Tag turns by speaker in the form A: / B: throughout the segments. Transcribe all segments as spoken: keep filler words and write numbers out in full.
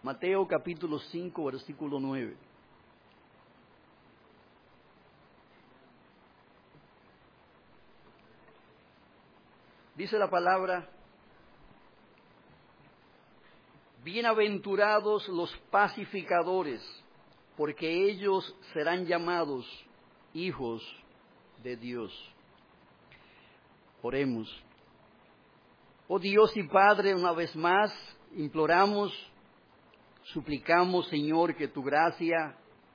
A: Mateo capítulo cinco, versículo nueve. Dice la palabra: bienaventurados los pacificadores, porque ellos serán llamados hijos de Dios. Oremos. Oh Dios y Padre, una vez más imploramos, suplicamos, Señor, que tu gracia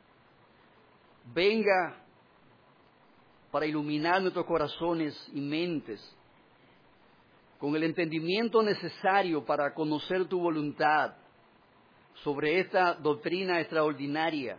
A: venga para iluminar nuestros corazones y mentes con el entendimiento necesario para conocer tu voluntad sobre esta doctrina extraordinaria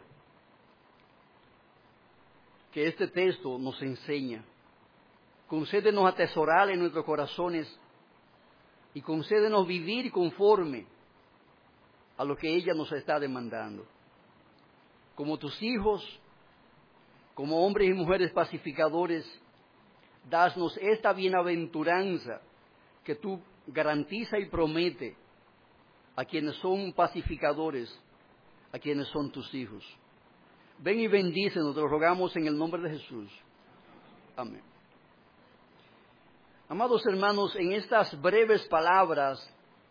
A: que este texto nos enseña. Concédenos atesorar en nuestros corazones y concédenos vivir conforme a lo que ella nos está demandando. Como tus hijos, como hombres y mujeres pacificadores, dasnos esta bienaventuranza que tú garantiza y promete a quienes son pacificadores, a quienes son tus hijos. Ven y bendícenos, te lo rogamos en el nombre de Jesús. Amén. Amados hermanos, en estas breves palabras,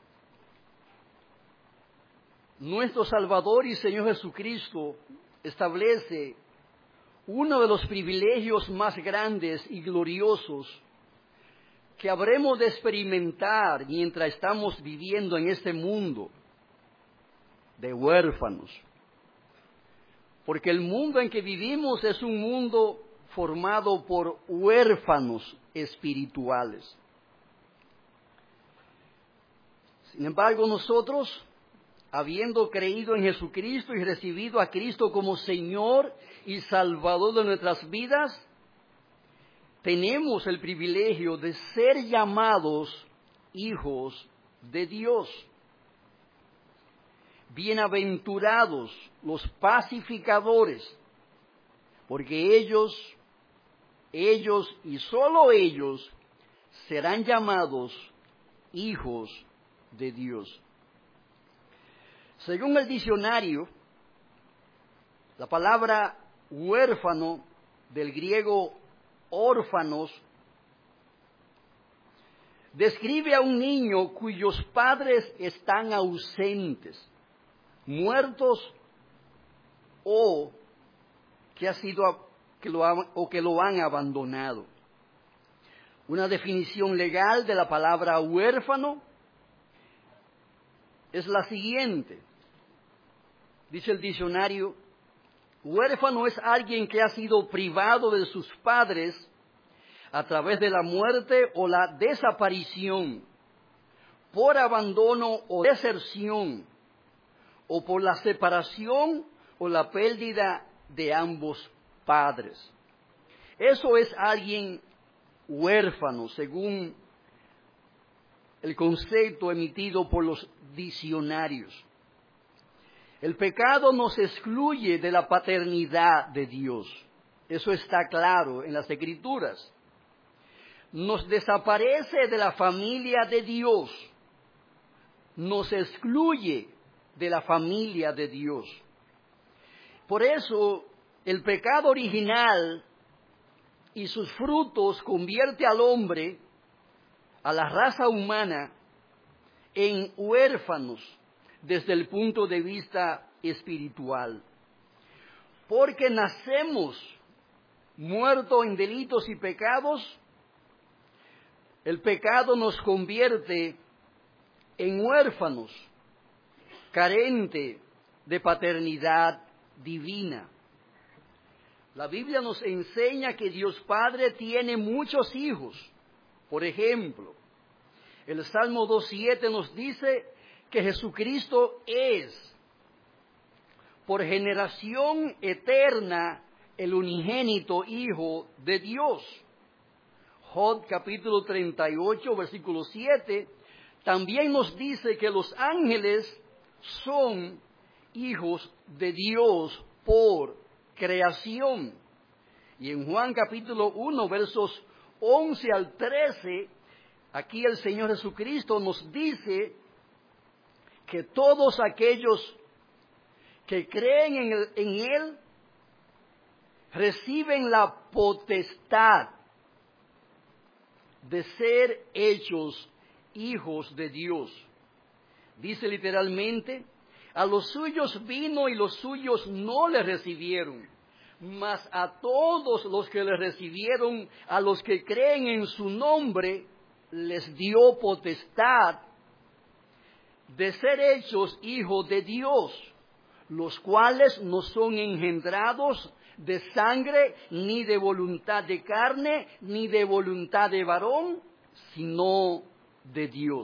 A: nuestro Salvador y Señor Jesucristo establece uno de los privilegios más grandes y gloriosos que habremos de experimentar mientras estamos viviendo en este mundo de huérfanos. Porque el mundo en que vivimos es un mundo formado por huérfanos espirituales. Sin embargo, nosotros, habiendo creído en Jesucristo y recibido a Cristo como Señor y Salvador de nuestras vidas, tenemos el privilegio de ser llamados hijos de Dios. Bienaventurados los pacificadores, porque ellos, ellos y solo ellos serán llamados hijos de Dios. Según el diccionario, la palabra huérfano, del griego órfanos, describe a un niño cuyos padres están ausentes, muertos o que ha sido que lo han, o que lo han abandonado. Una definición legal de la palabra huérfano es la siguiente. Dice el diccionario: huérfano es alguien que ha sido privado de sus padres a través de la muerte o la desaparición, por abandono o deserción, o por la separación o la pérdida de ambos padres. Eso es alguien huérfano, según el concepto emitido por los diccionarios. El pecado nos excluye de la paternidad de Dios. Eso está claro en las Escrituras. Nos desaparece de la familia de Dios. Nos excluye de la familia de Dios. Por eso, el pecado original y sus frutos convierte al hombre, a la raza humana, en huérfanos desde el punto de vista espiritual. Porque nacemos muertos en delitos y pecados, el pecado nos convierte en huérfanos, carente de paternidad divina. La Biblia nos enseña que Dios Padre tiene muchos hijos. Por ejemplo, el Salmo dos siete nos dice que Jesucristo es, por generación eterna, el unigénito Hijo de Dios. Job capítulo treinta y ocho, versículo siete, también nos dice que los ángeles son hijos de Dios por creación. Y en Juan capítulo uno, versos once al trece, aquí el Señor Jesucristo nos dice que todos aquellos que creen en, el, en Él reciben la potestad de ser hechos hijos de Dios. Dice literalmente, a los suyos vino y los suyos no le recibieron, mas a todos los que le recibieron, a los que creen en su nombre, les dio potestad de ser hechos hijos de Dios, los cuales no son engendrados de sangre, ni de voluntad de carne, ni de voluntad de varón, sino de Dios.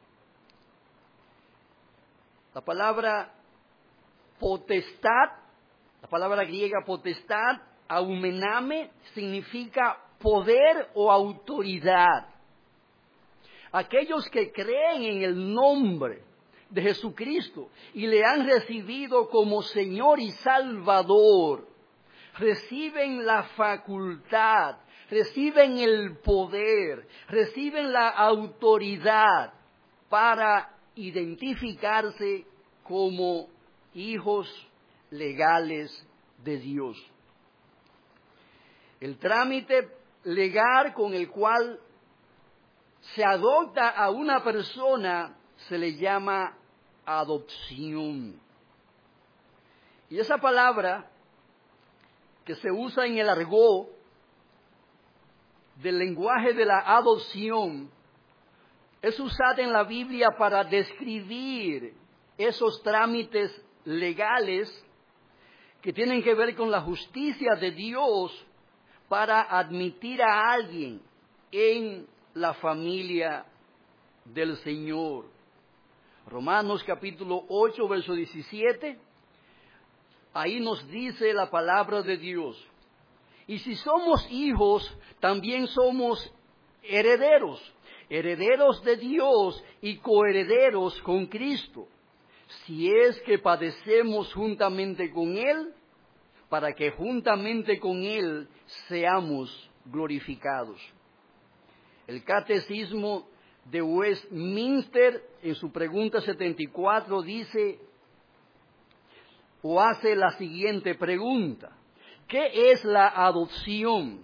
A: La palabra potestad, la palabra griega potestad, aumename, significa poder o autoridad. Aquellos que creen en el nombre de Jesucristo y le han recibido como Señor y Salvador, reciben la facultad, reciben el poder, reciben la autoridad para identificarse como hijos legales de Dios. El trámite legal con el cual se adopta a una persona se le llama adopción. Y esa palabra que se usa en el argot del lenguaje de la adopción es usada en la Biblia para describir esos trámites legales que tienen que ver con la justicia de Dios para admitir a alguien en la familia del Señor. Romanos capítulo ocho, verso diecisiete, ahí nos dice la palabra de Dios. Y si somos hijos, también somos herederos, herederos de Dios y coherederos con Cristo, si es que padecemos juntamente con Él, para que juntamente con Él seamos glorificados. El Catecismo de Westminster, en su pregunta setenta y cuatro, dice o hace la siguiente pregunta: ¿qué es la adopción?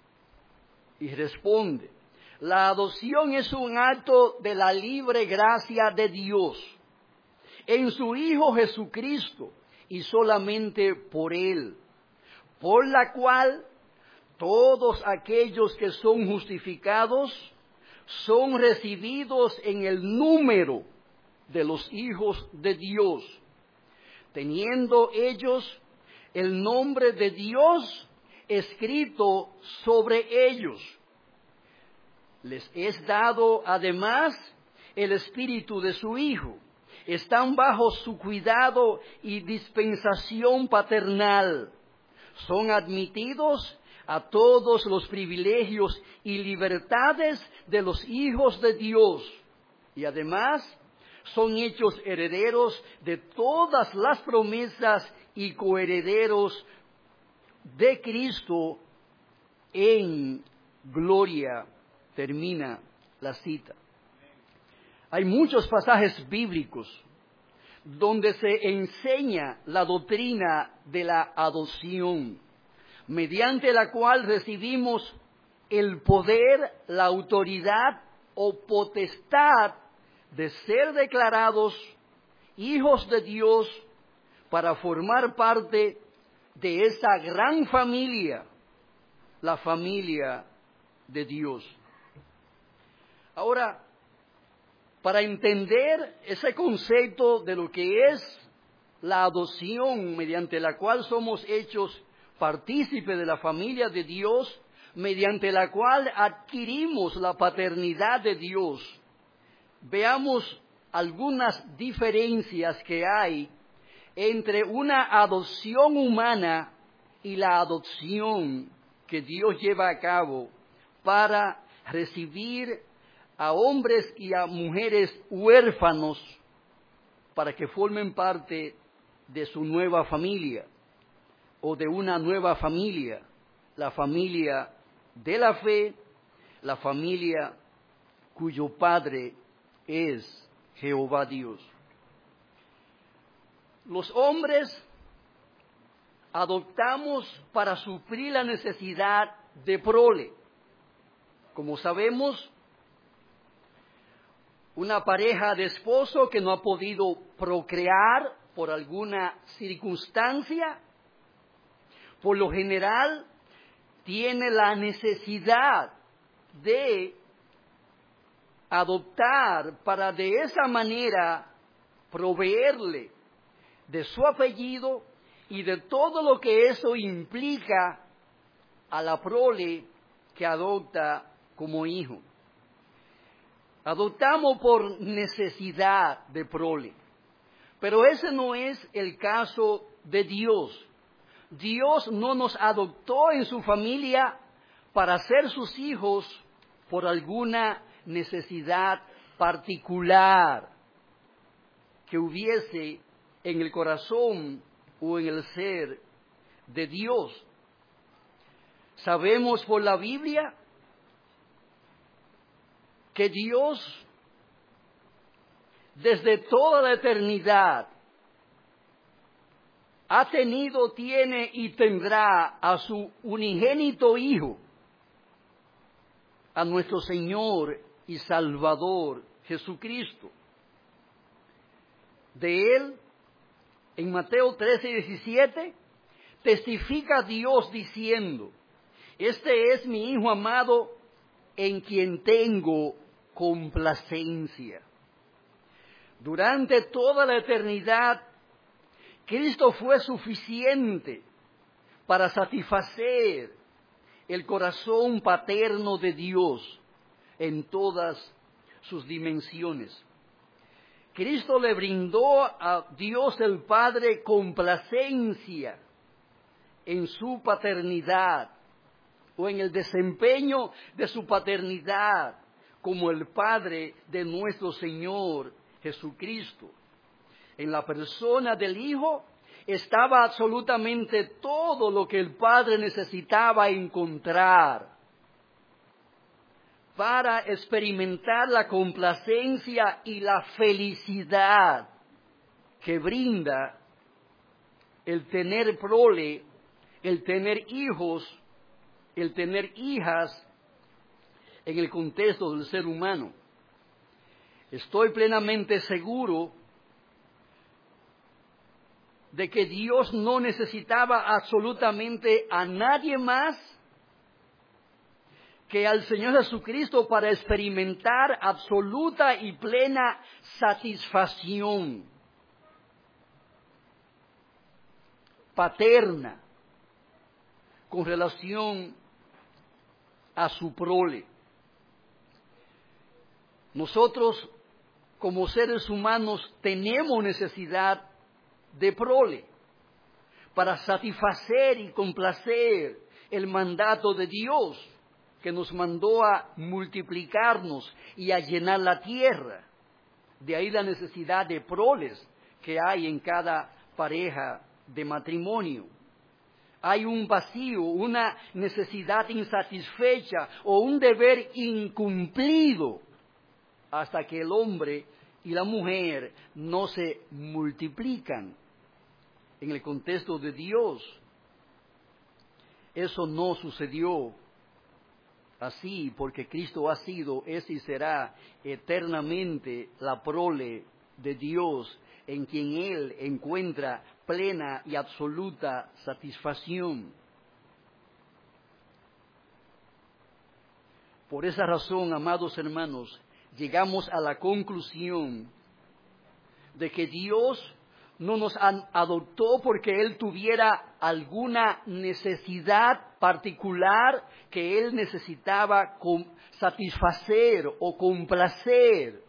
A: Y responde: la adopción es un acto de la libre gracia de Dios en su Hijo Jesucristo y solamente por Él, por la cual todos aquellos que son justificados son recibidos en el número de los hijos de Dios, teniendo ellos el nombre de Dios escrito sobre ellos. Les es dado además el espíritu de su Hijo. Están bajo su cuidado y dispensación paternal. Son admitidos a todos los privilegios y libertades de los hijos de Dios. Y además son hechos herederos de todas las promesas y coherederos de Cristo en gloria. Termina la cita. Hay muchos pasajes bíblicos donde se enseña la doctrina de la adopción, mediante la cual recibimos el poder, la autoridad o potestad de ser declarados hijos de Dios para formar parte de esa gran familia, la familia de Dios. Ahora, para entender ese concepto de lo que es la adopción mediante la cual somos hechos partícipes de la familia de Dios, mediante la cual adquirimos la paternidad de Dios, veamos algunas diferencias que hay entre una adopción humana y la adopción que Dios lleva a cabo para recibir a hombres y a mujeres huérfanos para que formen parte de su nueva familia o de una nueva familia, la familia de la fe, la familia cuyo padre es Jehová Dios. Los hombres adoptamos para suplir la necesidad de prole. Como sabemos, una pareja de esposo que no ha podido procrear por alguna circunstancia, por lo general tiene la necesidad de adoptar para de esa manera proveerle de su apellido y de todo lo que eso implica a la prole que adopta como hijo. Adoptamos por necesidad de prole, pero ese no es el caso de Dios. Dios no nos adoptó en su familia para ser sus hijos por alguna necesidad particular que hubiese en el corazón o en el ser de Dios. Sabemos por la Biblia que Dios desde toda la eternidad ha tenido, tiene y tendrá a su unigénito Hijo, a nuestro Señor y Salvador Jesucristo. De Él, en Mateo trece, diecisiete, testifica Dios diciendo: este es mi Hijo amado, en quien tengo complacencia. Durante toda la eternidad, Cristo fue suficiente para satisfacer el corazón paterno de Dios en todas sus dimensiones. Cristo le brindó a Dios el Padre complacencia en su paternidad o en el desempeño de su paternidad como el Padre de nuestro Señor Jesucristo. En la persona del Hijo estaba absolutamente todo lo que el Padre necesitaba encontrar para experimentar la complacencia y la felicidad que brinda el tener prole, el tener hijos, el tener hijas en el contexto del ser humano. Estoy plenamente seguro de que Dios no necesitaba absolutamente a nadie más que al Señor Jesucristo para experimentar absoluta y plena satisfacción paterna con relación a su prole. Nosotros, como seres humanos, tenemos necesidad de prole para satisfacer y complacer el mandato de Dios que nos mandó a multiplicarnos y a llenar la tierra. De ahí la necesidad de proles que hay en cada pareja de matrimonio. Hay un vacío, una necesidad insatisfecha o un deber incumplido hasta que el hombre y la mujer no se multiplican. En el contexto de Dios, eso no sucedió así, porque Cristo ha sido, es y será eternamente la prole de Dios, en quien Él encuentra plena y absoluta satisfacción. Por esa razón, amados hermanos, llegamos a la conclusión de que Dios no nos adoptó porque Él tuviera alguna necesidad particular que Él necesitaba satisfacer o complacer.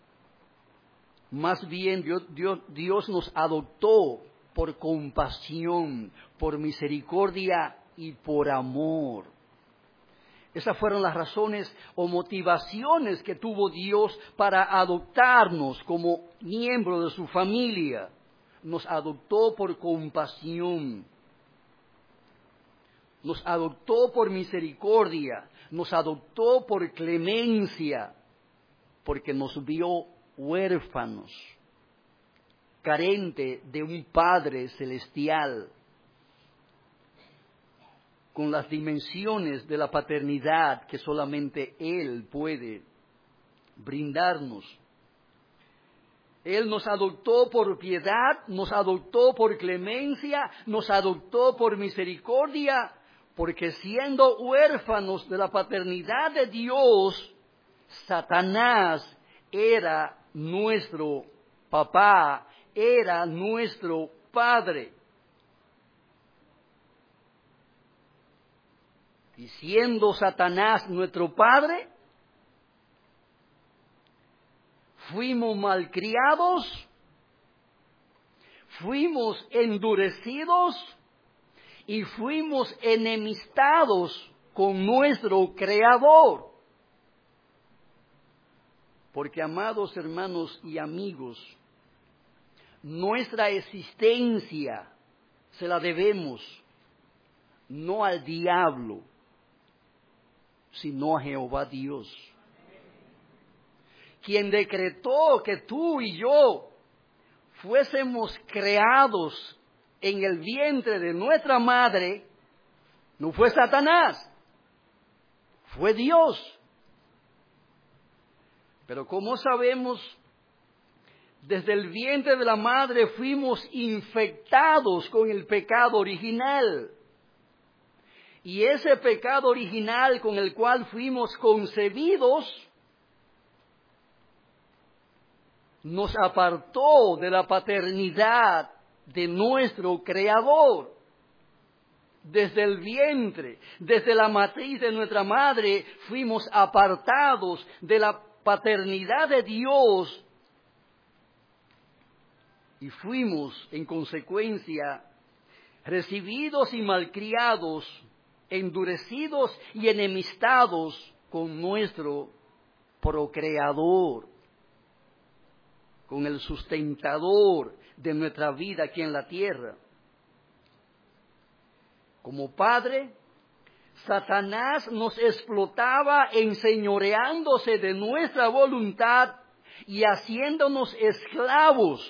A: Más bien Dios, Dios, Dios nos adoptó por compasión, por misericordia y por amor. Esas fueron las razones o motivaciones que tuvo Dios para adoptarnos como miembro de su familia. Nos adoptó por compasión, nos adoptó por misericordia, nos adoptó por clemencia, porque nos vio huérfanos, carente de un Padre celestial, con las dimensiones de la paternidad que solamente Él puede brindarnos. Él nos adoptó por piedad, nos adoptó por clemencia, nos adoptó por misericordia, porque siendo huérfanos de la paternidad de Dios, Satanás era nuestro papá, era nuestro padre. Y siendo Satanás nuestro padre, fuimos malcriados, fuimos endurecidos y fuimos enemistados con nuestro Creador. Porque, amados hermanos y amigos, nuestra existencia se la debemos no al diablo, sino a Jehová Dios, quien decretó que tú y yo fuésemos creados en el vientre de nuestra madre. No fue Satanás, fue Dios. Pero como sabemos, desde el vientre de la madre fuimos infectados con el pecado original. Y ese pecado original con el cual fuimos concebidos nos apartó de la paternidad de nuestro Creador. Desde el vientre, desde la matriz de nuestra madre, fuimos apartados de la paternidad de Dios y fuimos, en consecuencia, recibidos y malcriados, endurecidos y enemistados con nuestro procreador, con el sustentador de nuestra vida aquí en la tierra. Como padre, Satanás nos explotaba enseñoreándose de nuestra voluntad y haciéndonos esclavos,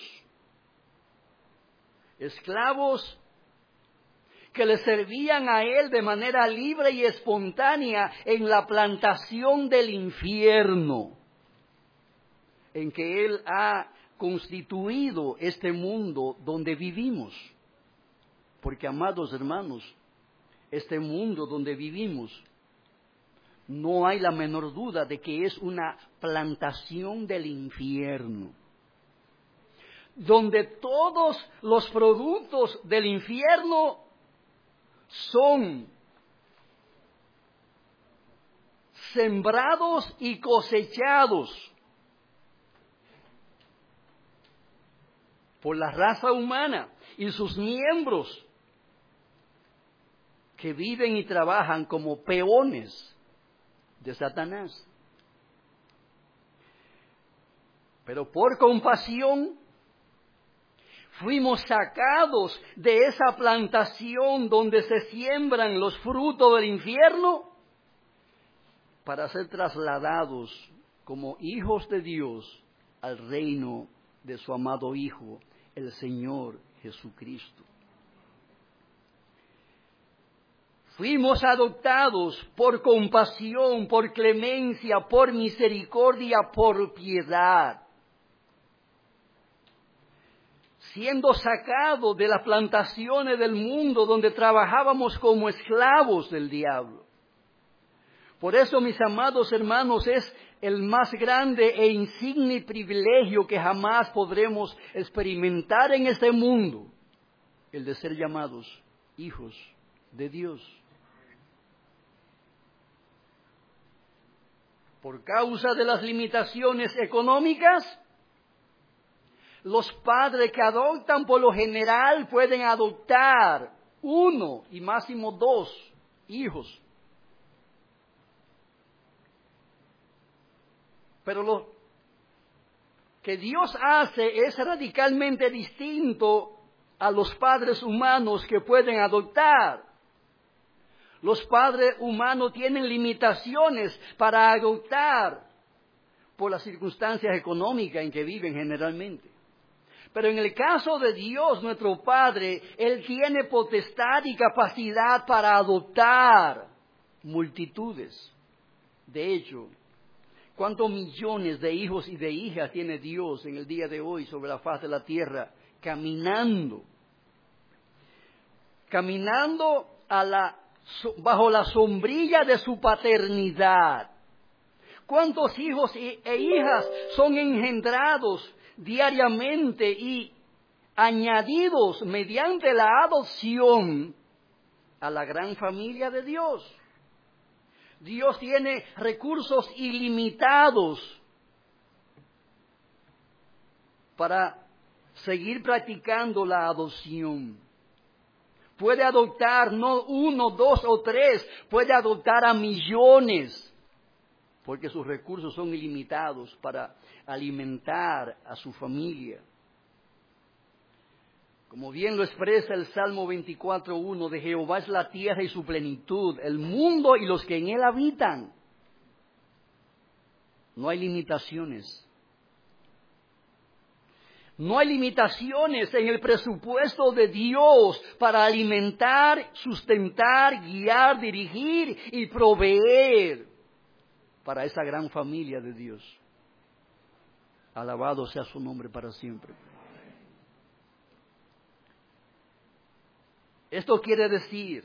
A: esclavos que le servían a él de manera libre y espontánea en la plantación del infierno, en que él ha constituido este mundo donde vivimos. Porque, amados hermanos, este mundo donde vivimos, no hay la menor duda de que es una plantación del infierno, donde todos los productos del infierno son sembrados y cosechados por la raza humana y sus miembros, que viven y trabajan como peones de Satanás. Pero por compasión fuimos sacados de esa plantación donde se siembran los frutos del infierno para ser trasladados como hijos de Dios al reino de su amado Hijo, el Señor Jesucristo. Fuimos adoptados por compasión, por clemencia, por misericordia, por piedad, siendo sacados de las plantaciones del mundo donde trabajábamos como esclavos del diablo. Por eso, mis amados hermanos, es el más grande e insigne privilegio que jamás podremos experimentar en este mundo, el de ser llamados hijos de Dios. Por causa de las limitaciones económicas, los padres que adoptan por lo general pueden adoptar uno y máximo dos hijos. Pero lo que Dios hace es radicalmente distinto a los padres humanos que pueden adoptar. Los padres humanos tienen limitaciones para adoptar por las circunstancias económicas en que viven generalmente. Pero en el caso de Dios, nuestro Padre, Él tiene potestad y capacidad para adoptar multitudes. De hecho, ¿cuántos millones de hijos y de hijas tiene Dios en el día de hoy sobre la faz de la tierra, caminando? Caminando a la, bajo la sombrilla de su paternidad. ¿Cuántos hijos e hijas son engendrados diariamente y añadidos mediante la adopción a la gran familia de Dios? Dios tiene recursos ilimitados para seguir practicando la adopción. Puede adoptar no uno, dos o tres, puede adoptar a millones, porque sus recursos son ilimitados para alimentar a su familia. Como bien lo expresa el Salmo veinticuatro uno, de Jehová es la tierra y su plenitud, el mundo y los que en él habitan. No hay limitaciones. No hay limitaciones en el presupuesto de Dios para alimentar, sustentar, guiar, dirigir y proveer para esa gran familia de Dios. Alabado sea su nombre para siempre. Esto quiere decir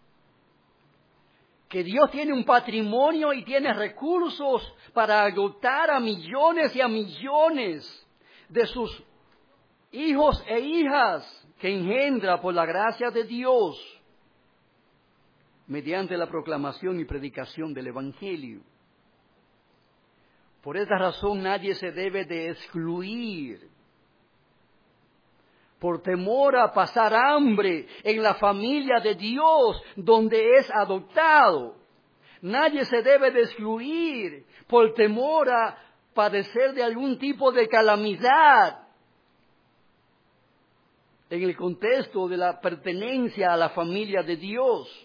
A: que Dios tiene un patrimonio y tiene recursos para adoptar a millones y a millones de sus hijos e hijas que engendra por la gracia de Dios mediante la proclamación y predicación del Evangelio. Por esta razón nadie se debe de excluir por temor a pasar hambre en la familia de Dios donde es adoptado. Nadie se debe de excluir por temor a padecer de algún tipo de calamidad en el contexto de la pertenencia a la familia de Dios.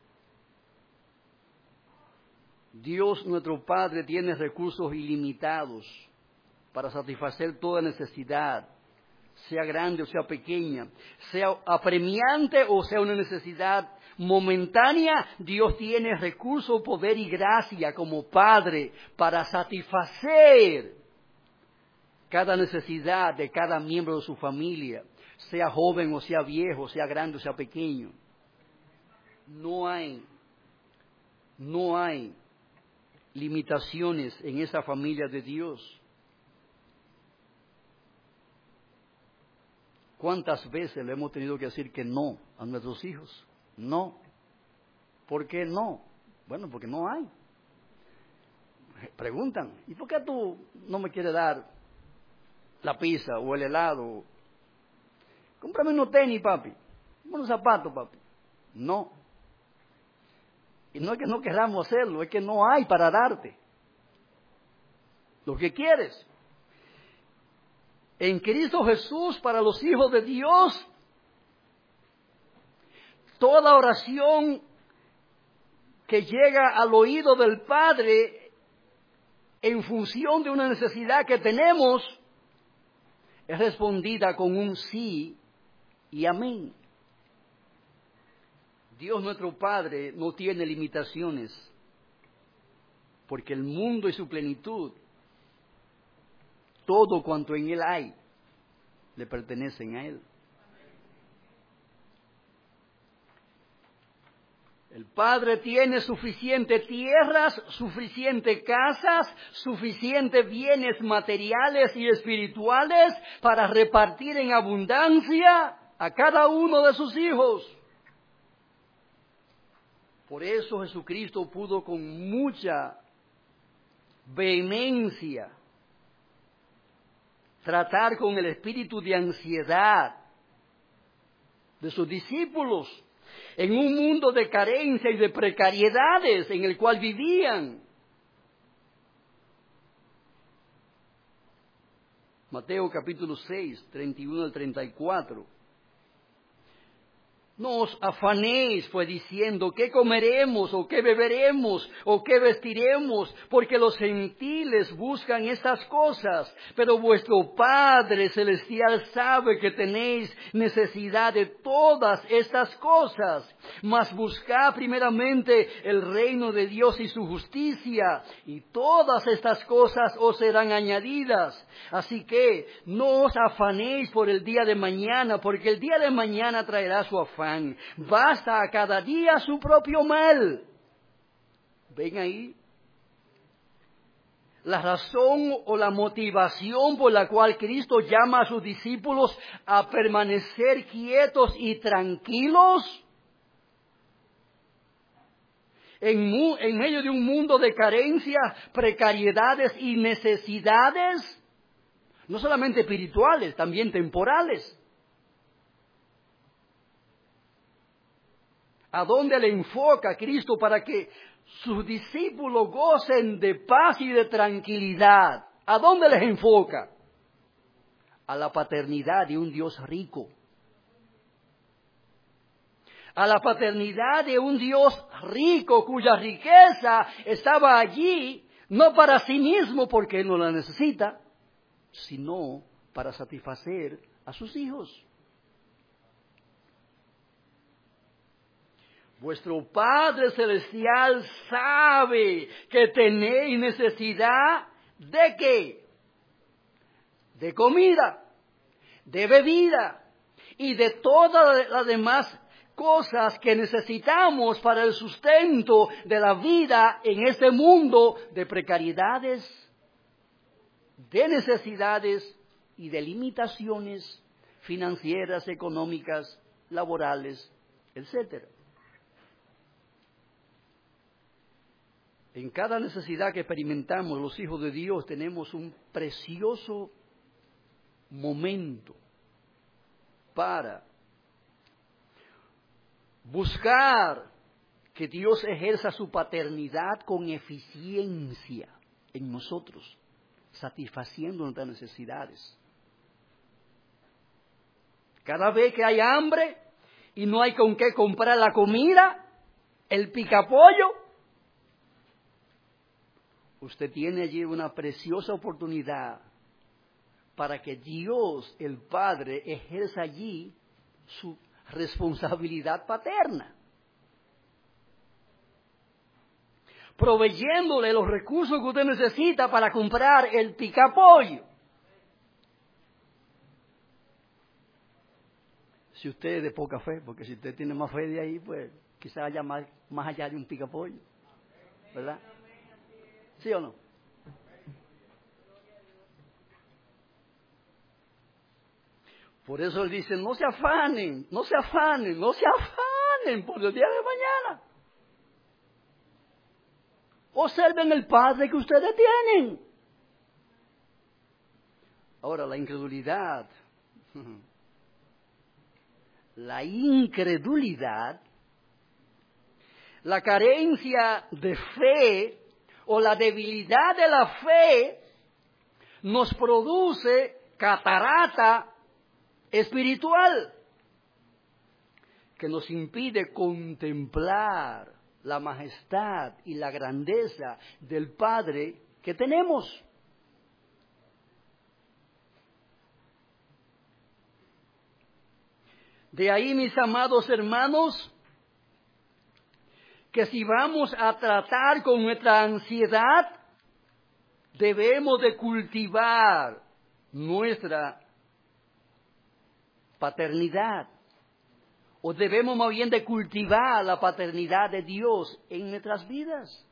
A: Dios nuestro Padre tiene recursos ilimitados para satisfacer toda necesidad, sea grande o sea pequeña, sea apremiante o sea una necesidad momentánea. Dios tiene recursos, poder y gracia como Padre para satisfacer cada necesidad de cada miembro de su familia, sea joven o sea viejo, sea grande o sea pequeño. No hay, no hay limitaciones en esa familia de Dios. ¿Cuántas veces le hemos tenido que decir que no a nuestros hijos? No. ¿Por qué no? Bueno, porque no hay. Preguntan, ¿y por qué tú no me quieres dar la pizza o el helado? Cómprame unos tenis, papi. Unos zapatos, papi. No. Y no es que no queramos hacerlo, es que no hay para darte lo que quieres. En Cristo Jesús, para los hijos de Dios, toda oración que llega al oído del Padre en función de una necesidad que tenemos, es respondida con un sí y amén. Dios nuestro Padre no tiene limitaciones, porque el mundo y su plenitud, todo cuanto en Él hay, le pertenecen a Él. El Padre tiene suficiente tierras, suficiente casas, suficientes bienes materiales y espirituales para repartir en abundancia a cada uno de sus hijos. Por eso Jesucristo pudo con mucha vehemencia tratar con el espíritu de ansiedad de sus discípulos en un mundo de carencia y de precariedades en el cual vivían. Mateo capítulo seis, treinta y uno al treinta y cuatro. No os afanéis, pues, diciendo, ¿qué comeremos, o qué beberemos, o qué vestiremos? Porque los gentiles buscan estas cosas, pero vuestro Padre Celestial sabe que tenéis necesidad de todas estas cosas. Mas buscad primeramente el reino de Dios y su justicia, y todas estas cosas os serán añadidas. Así que no os afanéis por el día de mañana, porque el día de mañana traerá su afán. Basta a cada día su propio mal. ¿Ven ahí? La razón o la motivación por la cual Cristo llama a sus discípulos a permanecer quietos y tranquilos en, mu- en medio de un mundo de carencias, precariedades y necesidades, no solamente espirituales, también temporales. ¿A dónde le enfoca Cristo para que sus discípulos gocen de paz y de tranquilidad? ¿A dónde les enfoca? A la paternidad de un Dios rico. A la paternidad de un Dios rico cuya riqueza estaba allí, no para sí mismo porque Él no la necesita, sino para satisfacer a sus hijos. Vuestro Padre Celestial sabe que tenéis necesidad ¿de qué? De comida, de bebida y de todas las demás cosas que necesitamos para el sustento de la vida en este mundo de precariedades, de necesidades y de limitaciones financieras, económicas, laborales, etcétera. En cada necesidad que experimentamos los hijos de Dios tenemos un precioso momento para buscar que Dios ejerza su paternidad con eficiencia en nosotros, satisfaciendo nuestras necesidades. Cada vez que hay hambre y no hay con qué comprar la comida, el picapollo, usted tiene allí una preciosa oportunidad para que Dios, el Padre, ejerza allí su responsabilidad paterna, proveyéndole los recursos que usted necesita para comprar el picapollo. Si usted es de poca fe, porque si usted tiene más fe de ahí, pues quizás haya más, más allá de un picapollo, ¿verdad? ¿Sí o no? Por eso él dice, no se afanen, no se afanen, no se afanen por el día de mañana. Observen el Padre que ustedes tienen. Ahora, la incredulidad, la incredulidad, la carencia de fe, o la debilidad de la fe nos produce catarata espiritual que nos impide contemplar la majestad y la grandeza del Padre que tenemos. De ahí, mis amados hermanos, que si vamos a tratar con nuestra ansiedad, debemos de cultivar nuestra paternidad, o debemos más bien de cultivar la paternidad de Dios en nuestras vidas.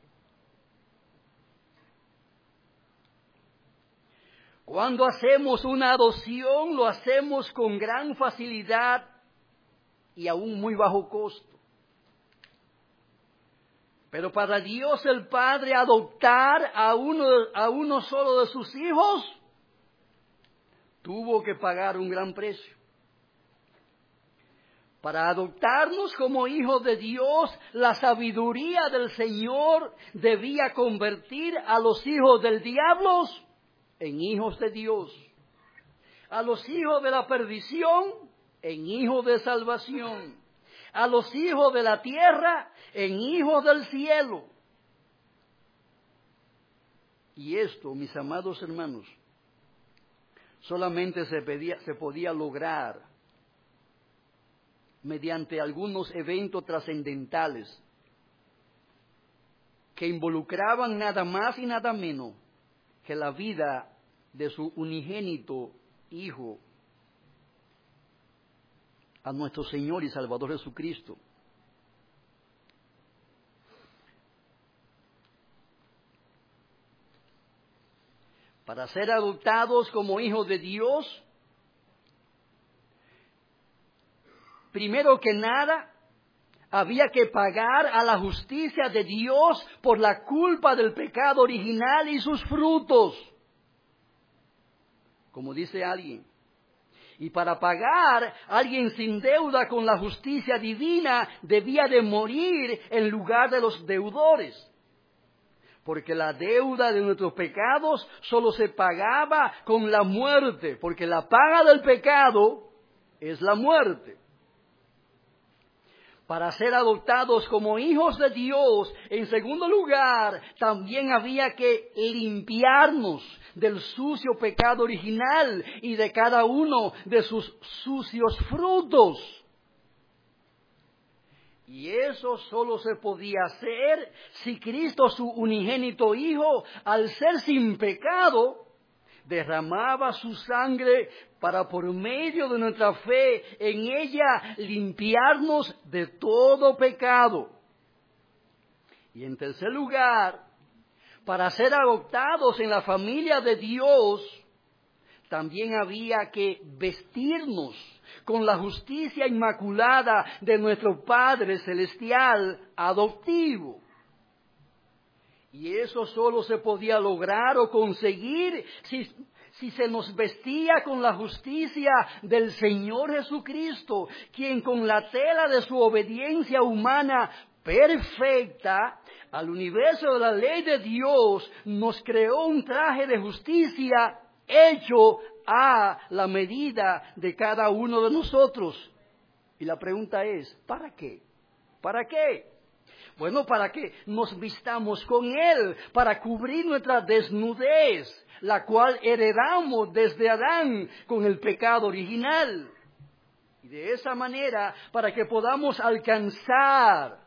A: Cuando hacemos una adopción, lo hacemos con gran facilidad y a un muy bajo costo. Pero para Dios el Padre adoptar a uno, a uno solo de sus hijos, tuvo que pagar un gran precio. Para adoptarnos como hijos de Dios, la sabiduría del Señor debía convertir a los hijos del diablo en hijos de Dios, a los hijos de la perdición en hijos de salvación, a los hijos de la tierra en hijos del cielo. Y esto, mis amados hermanos, solamente se, pedía, se podía lograr mediante algunos eventos trascendentales que involucraban nada más y nada menos que la vida de su unigénito Hijo, a nuestro Señor y Salvador Jesucristo. Para ser adoptados como hijos de Dios, primero que nada, había que pagar a la justicia de Dios por la culpa del pecado original y sus frutos. Como dice alguien. Y para pagar, alguien sin deuda con la justicia divina debía de morir en lugar de los deudores. Porque la deuda de nuestros pecados solo se pagaba con la muerte, porque la paga del pecado es la muerte. Para ser adoptados como hijos de Dios, en segundo lugar, también había que limpiarnos del sucio pecado original y de cada uno de sus sucios frutos. Y eso solo se podía hacer si Cristo, su unigénito Hijo, al ser sin pecado, derramaba su sangre para por medio de nuestra fe en ella limpiarnos de todo pecado. Y en tercer lugar, para ser adoptados en la familia de Dios, también había que vestirnos con la justicia inmaculada de nuestro Padre Celestial adoptivo. Y eso solo se podía lograr o conseguir si, si se nos vestía con la justicia del Señor Jesucristo, quien con la tela de su obediencia humana perfecta al universo de la ley de Dios nos creó un traje de justicia hecho a la medida de cada uno de nosotros. Y la pregunta es, ¿para qué? ¿Para qué? Bueno, para que nos vistamos con Él, para cubrir nuestra desnudez, la cual heredamos desde Adán con el pecado original. Y de esa manera, para que podamos alcanzar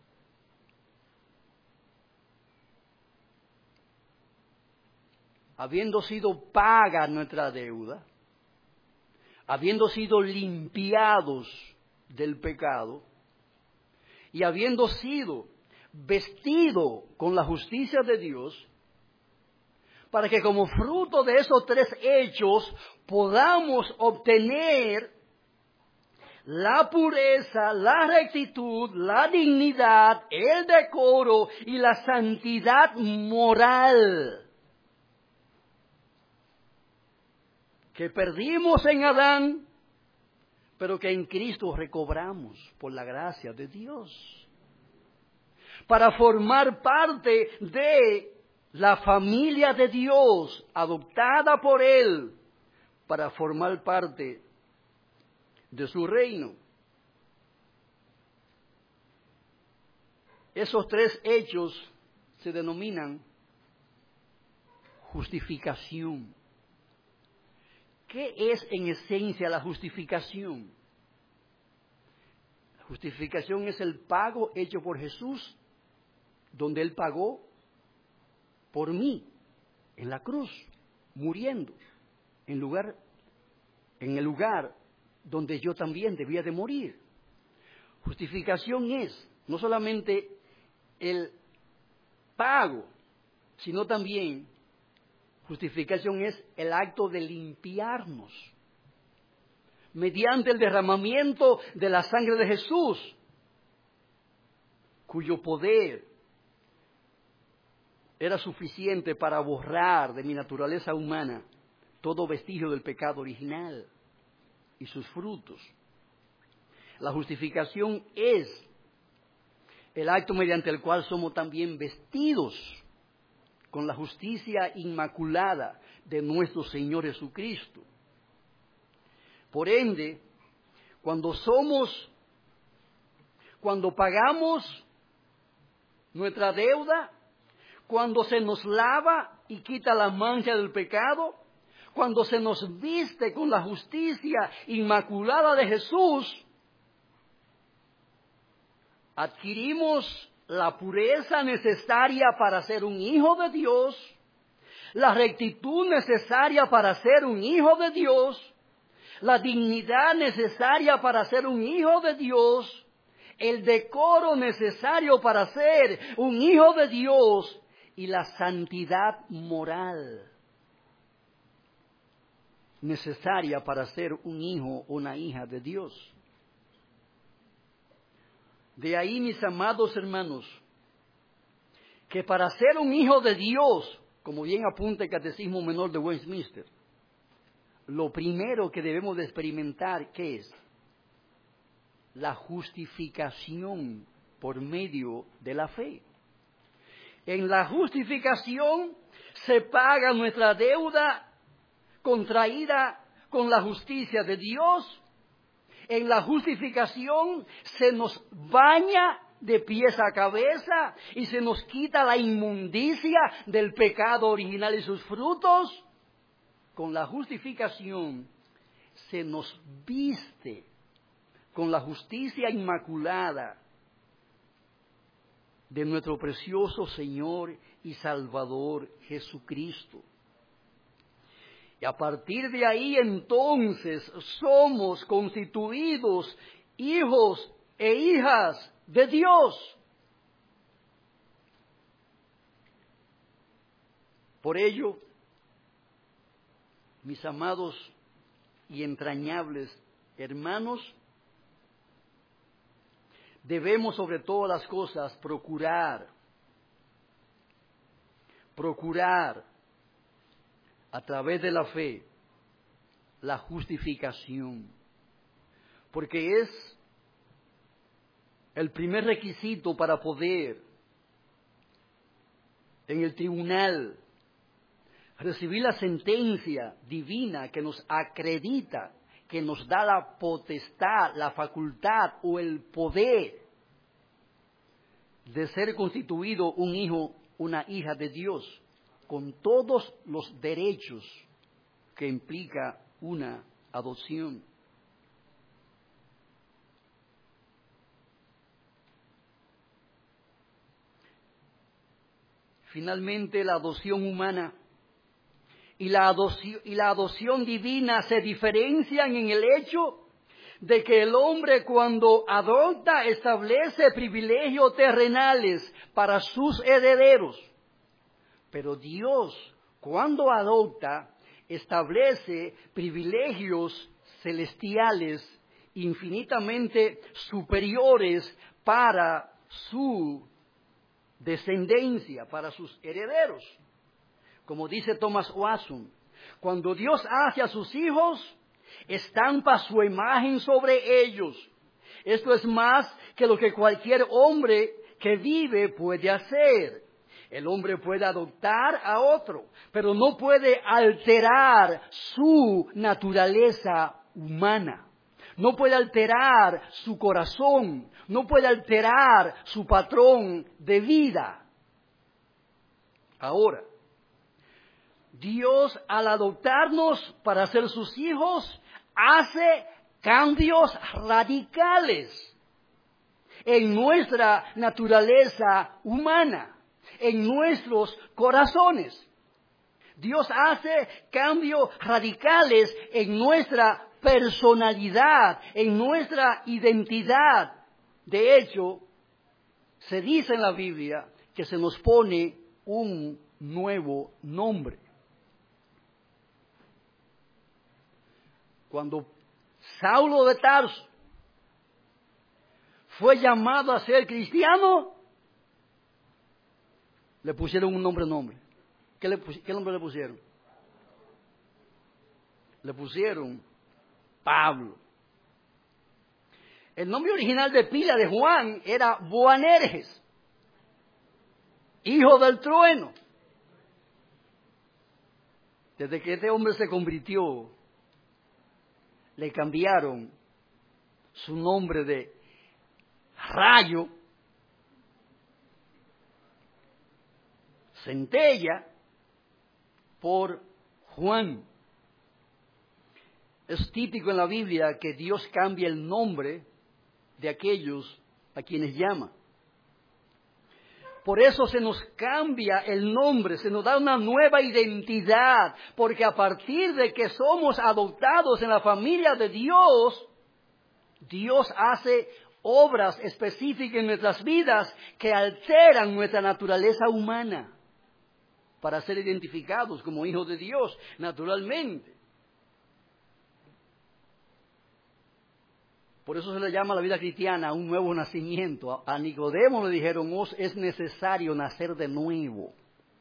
A: habiendo sido paga nuestra deuda, habiendo sido limpiados del pecado, y habiendo sido vestido con la justicia de Dios, para que como fruto de esos tres hechos podamos obtener la pureza, la rectitud, la dignidad, el decoro y la santidad moral que perdimos en Adán, pero que en Cristo recobramos por la gracia de Dios, para formar parte de la familia de Dios, adoptada por Él, para formar parte de su reino. Esos tres hechos se denominan justificación. ¿Qué es en esencia la justificación? La justificación es el pago hecho por Jesús, donde Él pagó por mí en la cruz, muriendo en lugar, en el lugar donde yo también debía de morir. Justificación es no solamente el pago, sino también justificación es el acto de limpiarnos mediante el derramamiento de la sangre de Jesús, cuyo poder era suficiente para borrar de mi naturaleza humana todo vestigio del pecado original y sus frutos. La justificación es el acto mediante el cual somos también vestidos con la justicia inmaculada de nuestro Señor cuando pagamos nuestra deuda, cuando se nos lava y quita la mancha del pecado, cuando se nos viste con la justicia inmaculada de Jesús, adquirimos la pureza necesaria para ser un hijo de Dios, la rectitud necesaria para ser un hijo de Dios, la dignidad necesaria para ser un hijo de Dios, el decoro necesario para ser un hijo de Dios y la santidad moral necesaria para ser un hijo o una hija de Dios. De ahí, mis amados hermanos, que para ser un hijo de Dios, como bien apunta el Catecismo Menor de Westminster, lo primero que debemos de experimentar, ¿qué es? La justificación por medio de la fe. En la justificación se paga nuestra deuda contraída con la justicia de Dios. En la justificación se nos baña de pies a cabeza y se nos quita la inmundicia del pecado original y sus frutos. Con la justificación se nos viste con la justicia inmaculada de nuestro precioso Señor y Salvador Jesucristo. Y a partir de ahí entonces somos constituidos hijos e hijas de Dios. Por ello, mis amados y entrañables hermanos, debemos sobre todas las cosas procurar, procurar a través de la fe la justificación, porque es el primer requisito para poder en el tribunal recibir la sentencia divina que nos acredita, que nos da la potestad, la facultad o el poder de ser constituido un hijo, una hija de Dios, con todos los derechos que implica una adopción. Finalmente, la adopción humana y la adopción, y la adopción divina se diferencian en el hecho de que el hombre cuando adopta establece privilegios terrenales para sus herederos. Pero Dios, cuando adopta, establece privilegios celestiales infinitamente superiores para su descendencia, para sus herederos. Como dice Thomas Watson, cuando Dios hace a sus hijos, estampa su imagen sobre ellos. Esto es más que lo que cualquier hombre que vive puede hacer. El hombre puede adoptar a otro, pero no puede alterar su naturaleza humana. No puede alterar su corazón, no puede alterar su patrón de vida. Ahora, Dios al adoptarnos para ser sus hijos, hace cambios radicales en nuestra naturaleza humana, en nuestros corazones. Dios hace cambios radicales en nuestra personalidad, en nuestra identidad. De hecho, se dice en la Biblia que se nos pone un nuevo nombre. Cuando Saulo de Tarso fue llamado a ser cristiano, le pusieron un nombre nombre. ¿Qué, le, ¿Qué nombre le pusieron? Le pusieron Pablo. El nombre original de pila de Juan era Boanerges, hijo del trueno. Desde que este hombre se convirtió, le cambiaron su nombre de rayo, centella, por Juan. Es típico en la Biblia que Dios cambia el nombre de aquellos a quienes llama. Por eso se nos cambia el nombre, se nos da una nueva identidad, porque a partir de que somos adoptados en la familia de Dios, Dios hace obras específicas en nuestras vidas que alteran nuestra naturaleza humana para ser identificados como hijos de Dios, naturalmente. Por eso se le llama a la vida cristiana un nuevo nacimiento. A Nicodemo le dijeron, oh, es necesario nacer de nuevo.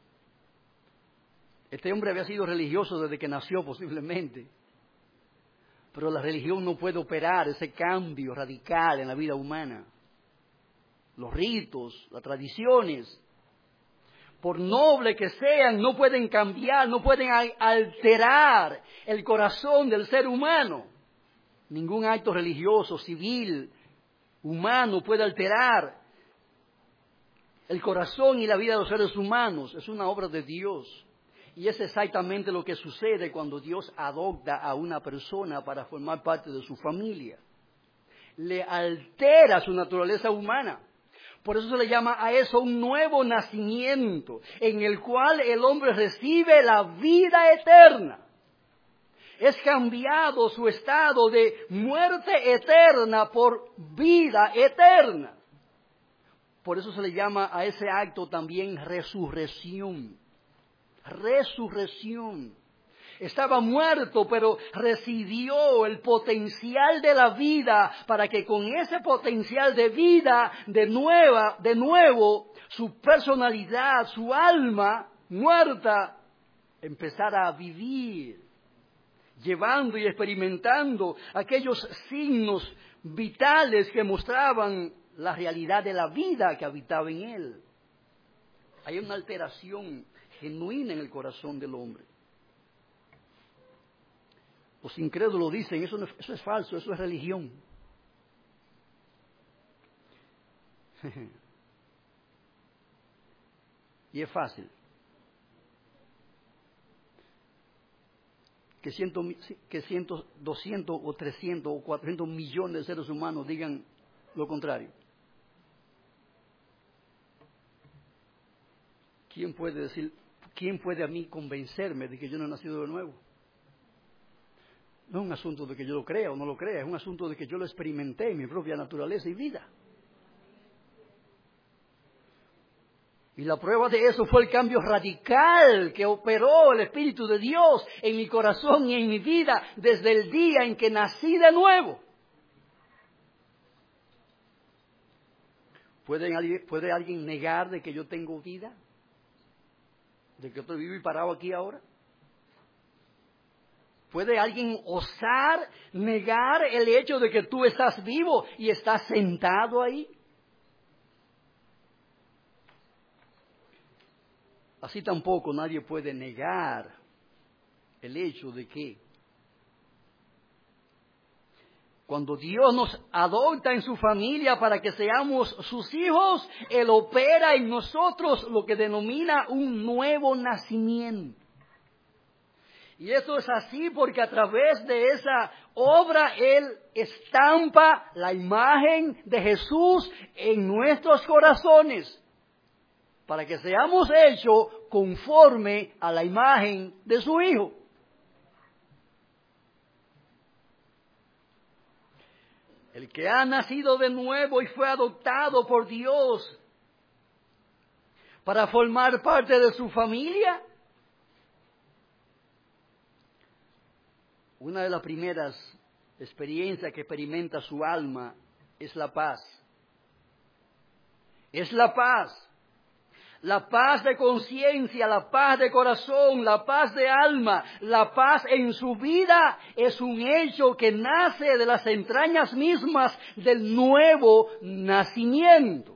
A: Este hombre había sido religioso desde que nació posiblemente. Pero la religión no puede operar ese cambio radical en la vida humana. Los ritos, las tradiciones, por noble que sean, no pueden cambiar, no pueden alterar el corazón del ser humano. Ningún acto religioso, civil, humano puede alterar el corazón y la vida de los seres humanos. Es una obra de Dios. Y es exactamente lo que sucede cuando Dios adopta a una persona para formar parte de su familia. Le altera su naturaleza humana. Por eso se le llama a eso un nuevo nacimiento, en el cual el hombre recibe la vida eterna. Es cambiado su estado de muerte eterna por vida eterna. Por eso se le llama a ese acto también resurrección. Resurrección. Estaba muerto, pero recibió el potencial de la vida para que con ese potencial de vida, de nueva, de nuevo, su personalidad, su alma muerta, empezara a vivir, llevando y experimentando aquellos signos vitales que mostraban la realidad de la vida que habitaba en él. Hay una alteración genuina en el corazón del hombre. Los incrédulos dicen, eso, no, eso es falso, eso es religión. Y es fácil. Que ciento, que cientos, doscientos o trescientos o cuatrocientos millones de seres humanos digan lo contrario. ¿Quién puede decir, quién puede a mí convencerme de que yo no he nacido de nuevo? No es un asunto de que yo lo crea o no lo crea, es un asunto de que yo lo experimenté en mi propia naturaleza y vida. Y la prueba de eso fue el cambio radical que operó el Espíritu de Dios en mi corazón y en mi vida desde el día en que nací de nuevo. ¿Puede alguien, ¿Puede alguien negar de que yo tengo vida? ¿De que estoy vivo y parado aquí ahora? ¿Puede alguien osar negar el hecho de que tú estás vivo y estás sentado ahí? Así tampoco nadie puede negar el hecho de que cuando Dios nos adopta en su familia para que seamos sus hijos, Él opera en nosotros lo que denomina un nuevo nacimiento. Y eso es así porque a través de esa obra Él estampa la imagen de Jesús en nuestros corazones, para que seamos hechos conforme a la imagen de su Hijo. El que ha nacido de nuevo y fue adoptado por Dios para formar parte de su familia, una de las primeras experiencias que experimenta su alma es la paz. Es la paz. La paz de conciencia, la paz de corazón, la paz de alma, la paz en su vida es un hecho que nace de las entrañas mismas del nuevo nacimiento.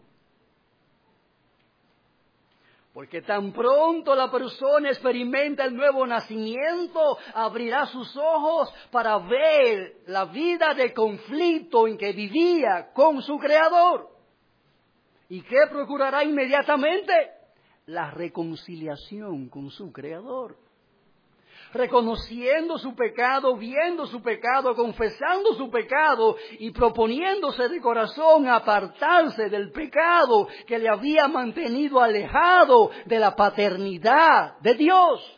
A: Porque tan pronto la persona experimenta el nuevo nacimiento, abrirá sus ojos para ver la vida de conflicto en que vivía con su Creador. ¿Y qué procurará inmediatamente? La reconciliación con su Creador. Reconociendo su pecado, viendo su pecado, confesando su pecado y proponiéndose de corazón apartarse del pecado que le había mantenido alejado de la paternidad de Dios.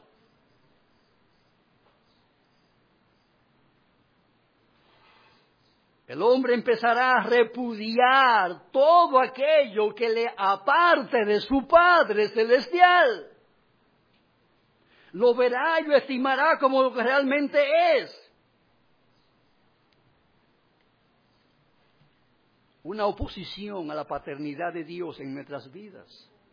A: El hombre empezará a repudiar todo aquello que le aparte de su Padre Celestial. Lo verá y lo estimará como lo que realmente es. Una oposición a la paternidad de Dios en nuestras vidas.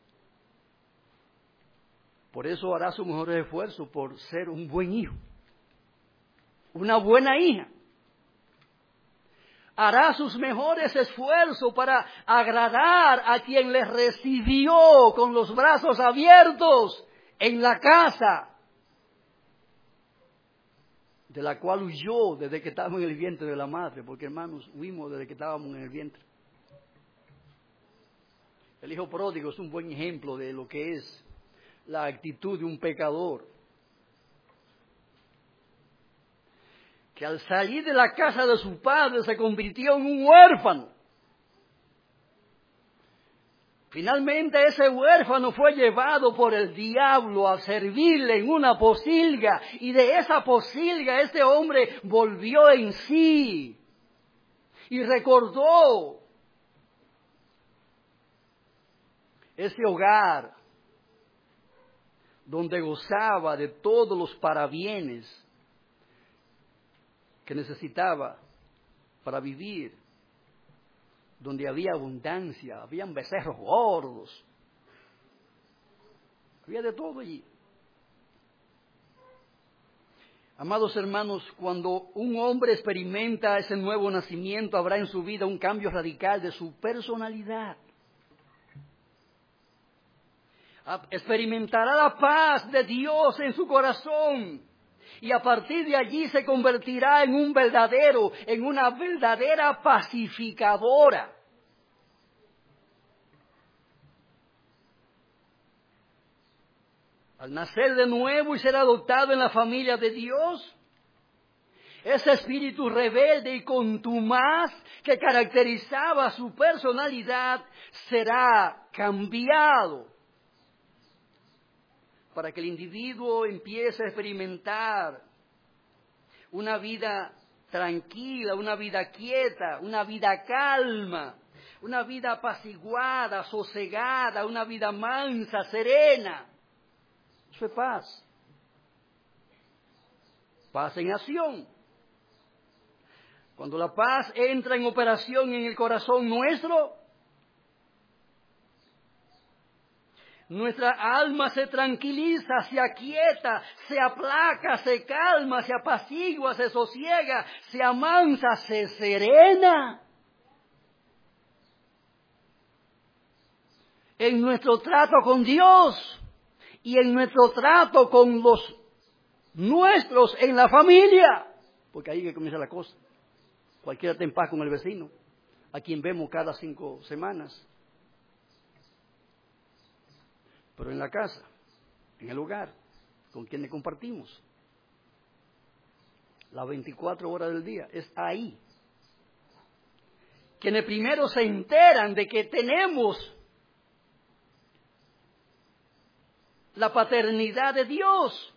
A: Por eso hará su mejor esfuerzo por ser un buen hijo, una buena hija. Hará sus mejores esfuerzos para agradar a quien les recibió con los brazos abiertos en la casa, de la cual huyó desde que estábamos en el vientre de la madre, porque hermanos, huimos desde que estábamos en el vientre. El hijo pródigo es un buen ejemplo de lo que es la actitud de un pecador, que al salir de la casa de su padre se convirtió en un huérfano. Finalmente ese huérfano fue llevado por el diablo a servirle en una posilga, y de esa posilga este hombre volvió en sí y recordó ese hogar donde gozaba de todos los parabienes que necesitaba para vivir, donde había abundancia, habían becerros gordos, había de todo allí. Amados hermanos, cuando un hombre experimenta ese nuevo nacimiento, habrá en su vida un cambio radical de su personalidad. Experimentará la paz de Dios en su corazón. Y a partir de allí se convertirá en un verdadero, en una verdadera pacificadora. Al nacer de nuevo y ser adoptado en la familia de Dios, ese espíritu rebelde y contumaz que caracterizaba su personalidad será cambiado, para que el individuo empiece a experimentar una vida tranquila, una vida quieta, una vida calma, una vida apaciguada, sosegada, una vida mansa, serena. Eso es paz. Paz en acción. Cuando la paz entra en operación en el corazón nuestro, nuestra alma se tranquiliza, se aquieta, se aplaca, se calma, se apacigua, se sosiega, se amansa, se serena. En nuestro trato con Dios y en nuestro trato con los nuestros en la familia, porque ahí que comienza la cosa. Cualquiera está en paz con el vecino, a quien vemos cada cinco semanas. Pero en la casa, en el hogar, con quienes compartimos las veinticuatro horas del día, es ahí. Quienes primero se enteran de que tenemos la paternidad de Dios.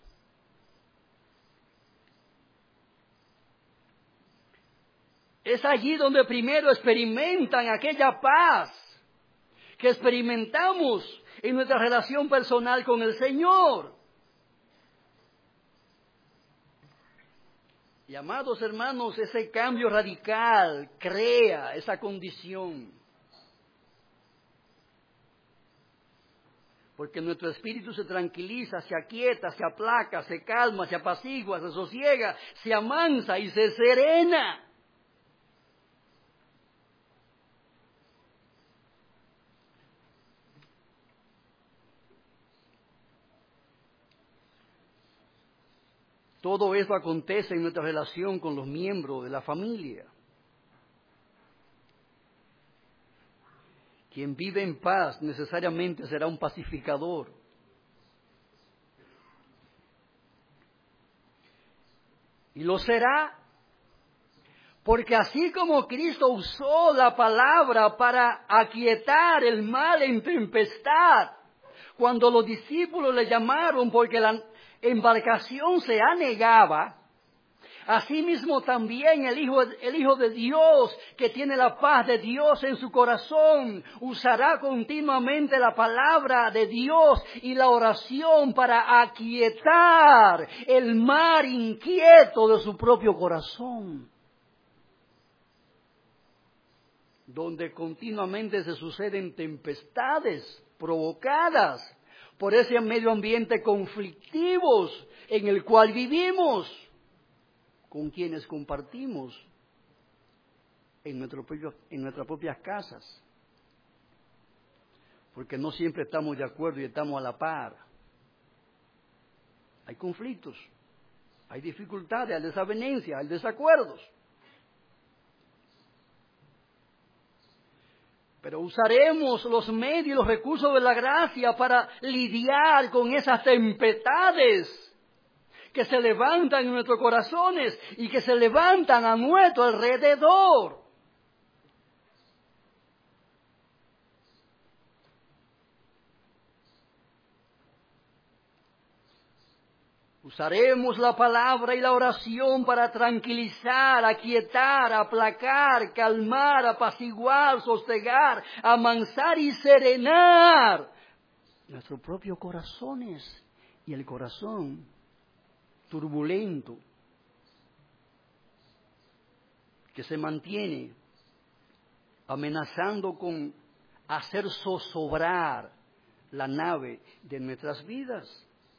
A: Es allí donde primero experimentan aquella paz que experimentamos en nuestra relación personal con el Señor. Y amados hermanos, ese cambio radical crea esa condición. Porque nuestro espíritu se tranquiliza, se aquieta, se aplaca, se calma, se apacigua, se sosiega, se amansa y se serena. Todo eso acontece en nuestra relación con los miembros de la familia. Quien vive en paz necesariamente será un pacificador. Y lo será porque así como Cristo usó la palabra para aquietar el mal en tempestad, cuando los discípulos le llamaron porque la embarcación se anegaba, asimismo también el Hijo, el Hijo de Dios, que tiene la paz de Dios en su corazón, usará continuamente la palabra de Dios y la oración para aquietar el mar inquieto de su propio corazón, donde continuamente se suceden tempestades provocadas por ese medio ambiente conflictivo en el cual vivimos, con quienes compartimos en, nuestro propio, en nuestras propias casas, porque no siempre estamos de acuerdo y estamos a la par. Hay conflictos, hay dificultades, hay desavenencias, hay desacuerdos. Pero usaremos los medios y los recursos de la gracia para lidiar con esas tempestades que se levantan en nuestros corazones y que se levantan a nuestro alrededor. Usaremos la palabra y la oración para tranquilizar, aquietar, aplacar, calmar, apaciguar, sosegar, amansar y serenar nuestros propios corazones y el corazón turbulento que se mantiene amenazando con hacer zozobrar la nave de nuestras vidas.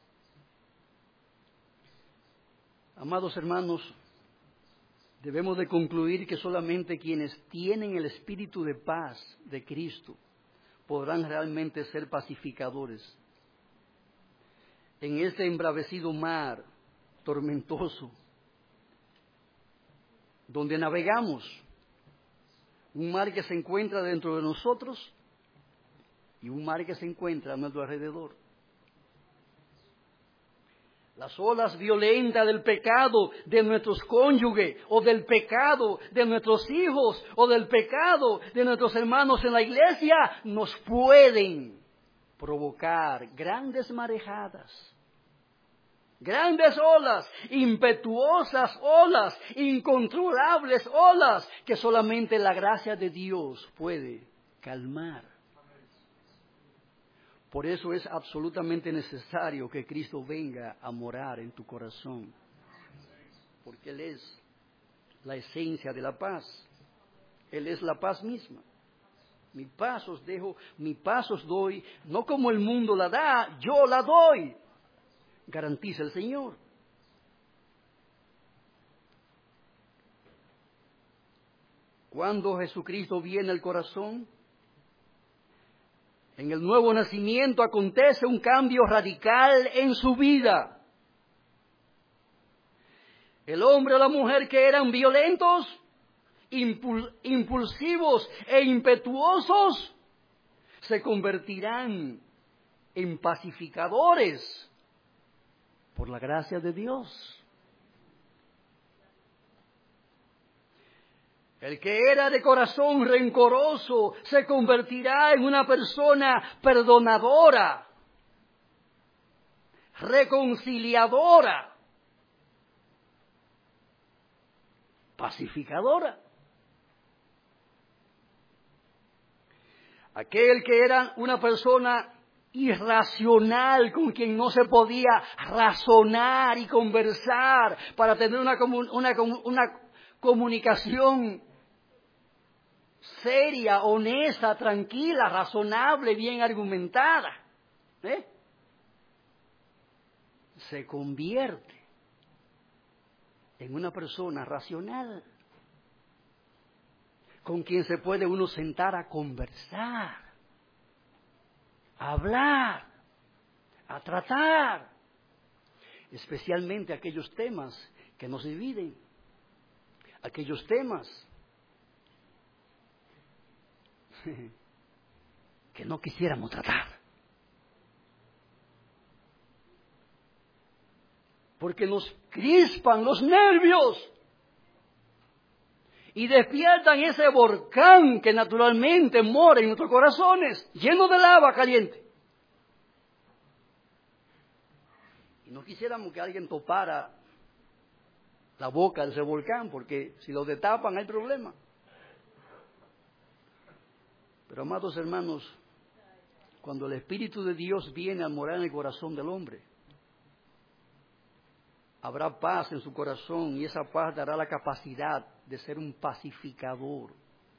A: Amados hermanos, debemos de concluir que solamente quienes tienen el espíritu de paz de Cristo podrán realmente ser pacificadores en este embravecido mar tormentoso donde navegamos, un mar que se encuentra dentro de nosotros y un mar que se encuentra a nuestro alrededor. Las olas violentas del pecado de nuestros cónyuges, o del pecado de nuestros hijos, o del pecado de nuestros hermanos en la iglesia, nos pueden provocar grandes marejadas, grandes olas, impetuosas olas, incontrolables olas, que solamente la gracia de Dios puede calmar. Por eso es absolutamente necesario que Cristo venga a morar en tu corazón, porque Él es la esencia de la paz. Él es la paz misma. Mi paz os dejo, mi paz os doy, no como el mundo la da, yo la doy, garantiza el Señor. Cuando Jesucristo viene al corazón, en el nuevo nacimiento acontece un cambio radical en su vida. El hombre o la mujer que eran violentos, impul- impulsivos e impetuosos, se convertirán en pacificadores por la gracia de Dios. El que era de corazón rencoroso se convertirá en una persona perdonadora, reconciliadora, pacificadora. Aquel que era una persona irracional, con quien no se podía razonar y conversar para tener una, comun- una, una comunicación seria, honesta, tranquila, razonable, bien argumentada, ¿eh? se convierte en una persona racional, con quien se puede uno sentar a conversar, a hablar, a tratar, especialmente aquellos temas que nos dividen, aquellos temas que no quisiéramos tratar. Porque nos crispan los nervios y despiertan ese volcán que naturalmente mora en nuestros corazones, lleno de lava caliente. Y no quisiéramos que alguien topara la boca de ese volcán, porque si lo destapan hay problema. Pero amados hermanos, cuando el Espíritu de Dios viene a morar en el corazón del hombre, habrá paz en su corazón y esa paz dará la capacidad de ser un pacificador.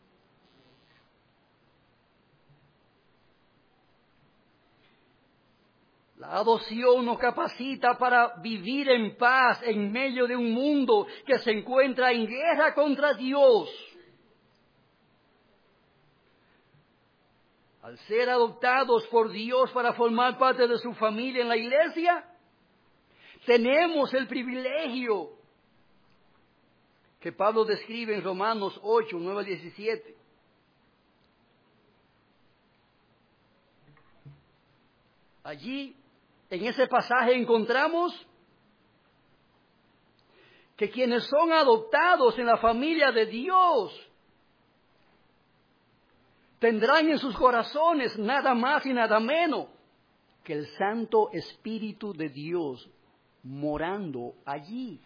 A: La adopción nos capacita para vivir en paz en medio de un mundo que se encuentra en guerra contra Dios. Al ser adoptados por Dios para formar parte de su familia en la iglesia, tenemos el privilegio que Pablo describe en Romanos ocho, nueve al diecisiete. Allí, en ese pasaje encontramos que quienes son adoptados en la familia de Dios tendrán en sus corazones nada más y nada menos que el Santo Espíritu de Dios morando allí.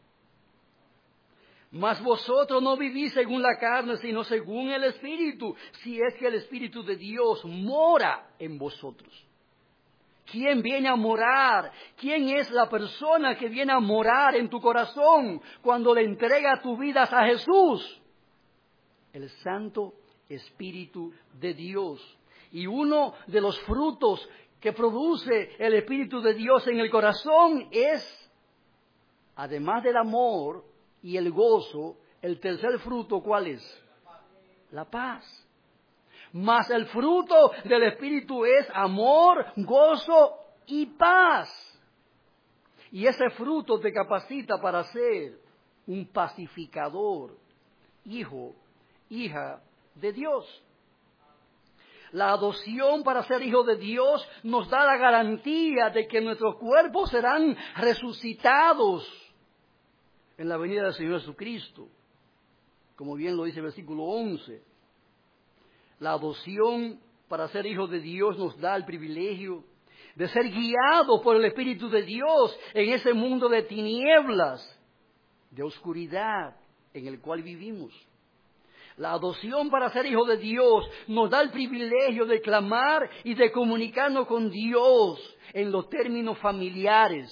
A: Mas vosotros no vivís según la carne, sino según el Espíritu, si es que el Espíritu de Dios mora en vosotros. ¿Quién viene a morar? ¿Quién es la persona que viene a morar en tu corazón cuando le entrega tu vida a Jesús? El Santo Espíritu de Dios. Y uno de los frutos que produce el Espíritu de Dios en el corazón es, además del amor y el gozo, el tercer fruto, ¿cuál es? La paz. Mas el fruto del Espíritu es amor, gozo y paz. Y ese fruto te capacita para ser un pacificador, hijo, hija de Dios. La adopción para ser hijo de Dios nos da la garantía de que nuestros cuerpos serán resucitados en la venida del Señor Jesucristo. Como bien lo dice el versículo once. La adopción para ser hijo de Dios nos da el privilegio de ser guiados por el Espíritu de Dios en ese mundo de tinieblas, de oscuridad en el cual vivimos. La adopción para ser hijo de Dios nos da el privilegio de clamar y de comunicarnos con Dios en los términos familiares,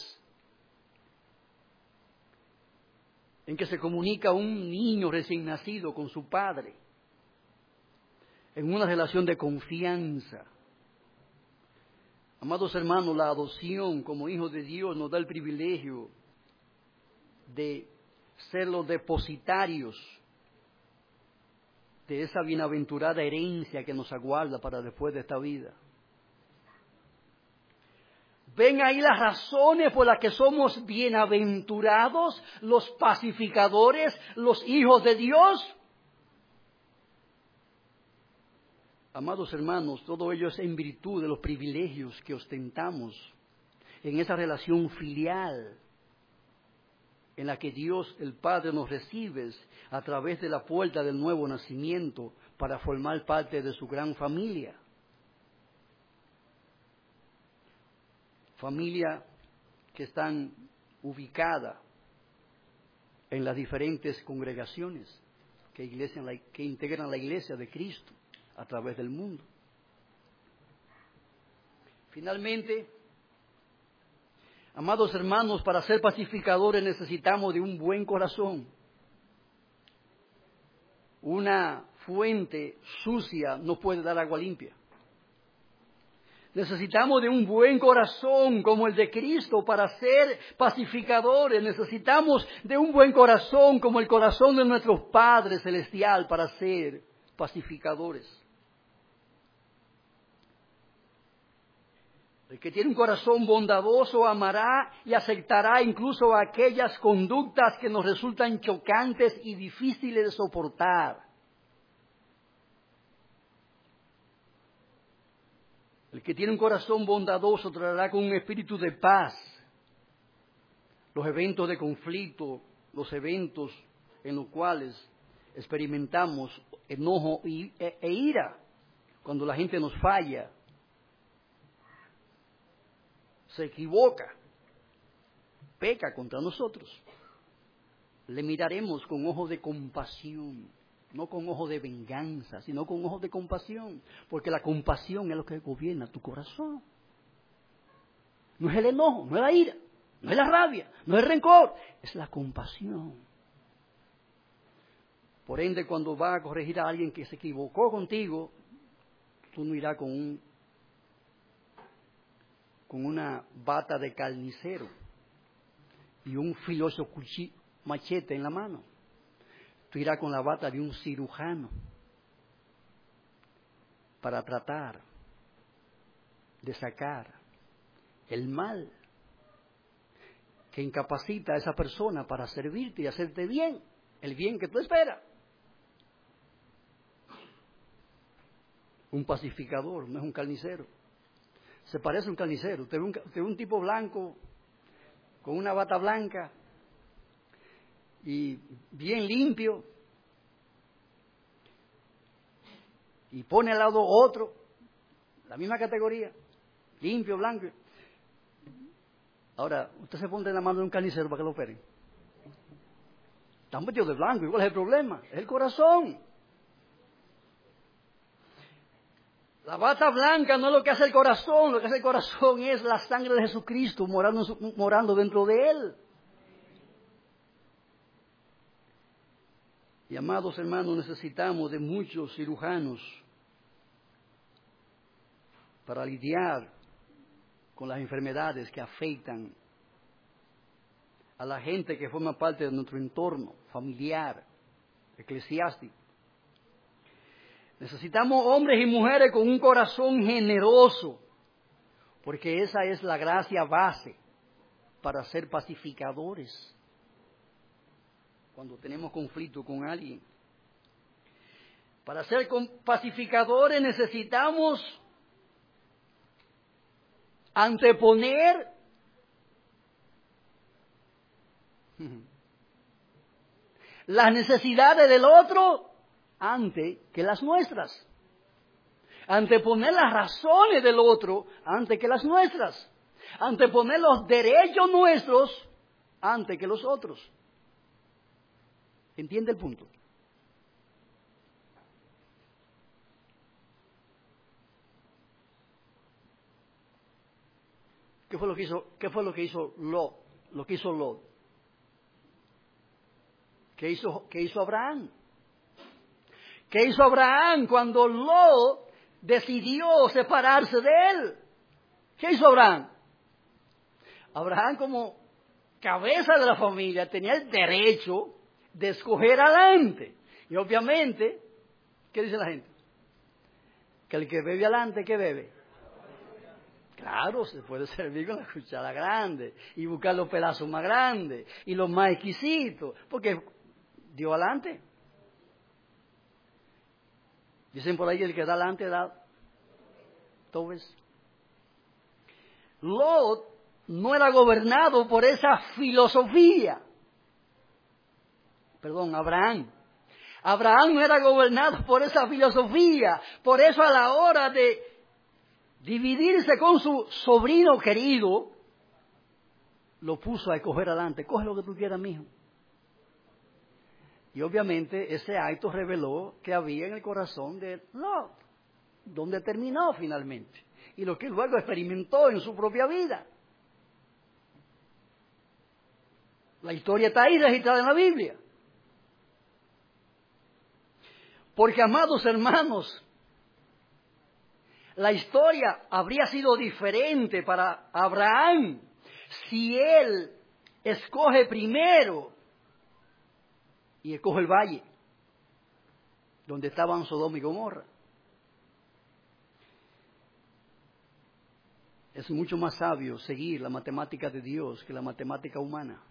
A: en que se comunica un niño recién nacido con su padre, en una relación de confianza. Amados hermanos, la adopción como hijos de Dios nos da el privilegio de ser los depositarios de esa bienaventurada herencia que nos aguarda para después de esta vida. ¿Ven ahí las razones por las que somos bienaventurados, los pacificadores, los hijos de Dios? Amados hermanos, todo ello es en virtud de los privilegios que ostentamos en esa relación filial en la que Dios el Padre nos recibe a través de la puerta del nuevo nacimiento para formar parte de su gran familia. Familia que están ubicada en las diferentes congregaciones que, iglesia, que integran la iglesia de Cristo a través del mundo. Finalmente, amados hermanos, para ser pacificadores necesitamos de un buen corazón. Una fuente sucia no puede dar agua limpia. Necesitamos de un buen corazón como el de Cristo para ser pacificadores. Necesitamos de un buen corazón como el corazón de nuestro Padre Celestial para ser pacificadores. El que tiene un corazón bondadoso amará y aceptará incluso aquellas conductas que nos resultan chocantes y difíciles de soportar. El que tiene un corazón bondadoso tratará con un espíritu de paz los eventos de conflicto, los eventos en los cuales experimentamos enojo e, e ira, cuando la gente nos falla, se equivoca, peca contra nosotros. Le miraremos con ojos de compasión, no con ojos de venganza, sino con ojos de compasión, porque la compasión es lo que gobierna tu corazón. No es el enojo, no es la ira, no es la rabia, no es el rencor, es la compasión. Por ende, cuando vas a corregir a alguien que se equivocó contigo, tú no irás con un con una bata de carnicero y un filoso cuchillo, machete en la mano. Tú irás con la bata de un cirujano para tratar de sacar el mal que incapacita a esa persona para servirte y hacerte bien, el bien que tú esperas. Un pacificador no es un carnicero. Se parece a un carnicero. Usted ve un, usted ve un tipo blanco con una bata blanca y bien limpio, y pone al lado otro, la misma categoría, limpio, blanco. Ahora, usted se pone en la mano de un carnicero para que lo operen. Están vestidos de blanco, igual es el problema, es el corazón. La bata blanca no es lo que hace el corazón, lo que hace el corazón es la sangre de Jesucristo morando, morando dentro de él. Y amados hermanos, necesitamos de muchos cirujanos para lidiar con las enfermedades que afectan a la gente que forma parte de nuestro entorno familiar, eclesiástico. Necesitamos hombres y mujeres con un corazón generoso, porque esa es la gracia base para ser pacificadores cuando tenemos conflicto con alguien. Para ser pacificadores necesitamos anteponer las necesidades del otro antes que las nuestras. Anteponer las razones del otro antes que las nuestras. Anteponer los derechos nuestros antes que los otros. ¿Entiende el punto? ¿Qué fue lo que hizo, qué fue lo que hizo Lot? Lo que hizo Lot. ¿Qué hizo, qué hizo Abraham? ¿Qué hizo Abraham cuando Lot decidió separarse de él? ¿Qué hizo Abraham? Abraham, como cabeza de la familia, tenía el derecho de escoger adelante. Y obviamente, ¿qué dice la gente? Que el que bebe adelante, ¿qué bebe? Claro, se puede servir con la cuchara grande y buscar los pedazos más grandes y los más exquisitos, porque dio adelante. Dicen por ahí, el que da adelante da todo. ¿Ves? Lot no era gobernado por esa filosofía. Perdón, Abraham. Abraham no era gobernado por esa filosofía. Por eso a la hora de dividirse con su sobrino querido, lo puso a escoger adelante. Coge lo que tú quieras, mijo. Y obviamente ese acto reveló que había en el corazón de Lot, donde terminó finalmente. Y lo que luego experimentó en su propia vida. La historia está ahí registrada en la Biblia. Porque, amados hermanos, la historia habría sido diferente para Abraham si él escoge primero y escoge el valle donde estaban Sodoma y Gomorra. Es mucho más sabio seguir la matemática de Dios que la matemática humana.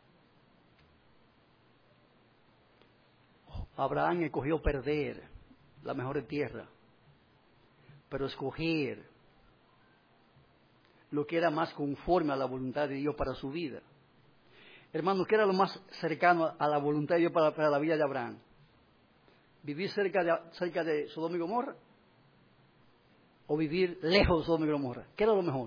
A: Abraham escogió perder la mejor tierra, pero escoger lo que era más conforme a la voluntad de Dios para su vida. Hermanos, ¿qué era lo más cercano a la voluntad de Dios para, para la vida de Abraham? ¿Vivir cerca de, cerca de Sodoma y Gomorra? ¿O vivir lejos de Sodoma y Gomorra? ¿Qué era lo mejor?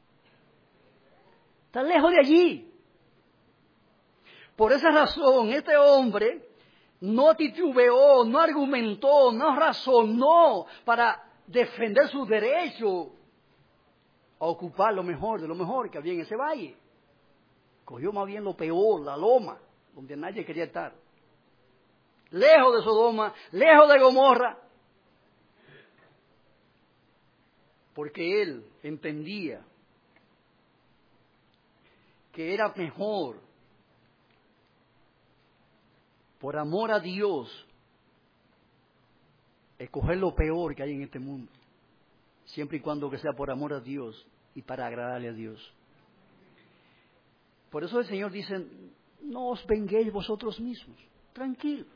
A: Estar lejos de allí. Por esa razón, este hombre no titubeó, no argumentó, no razonó para defender su derecho a ocupar lo mejor de lo mejor que había en ese valle. Cogió más bien lo peor, la loma, donde nadie quería estar. Lejos de Sodoma, lejos de Gomorra. Porque él entendía que era mejor, por amor a Dios, escoger lo peor que hay en este mundo, siempre y cuando que sea por amor a Dios y para agradarle a Dios. Por eso el Señor dice, no os venguéis vosotros mismos, tranquilo.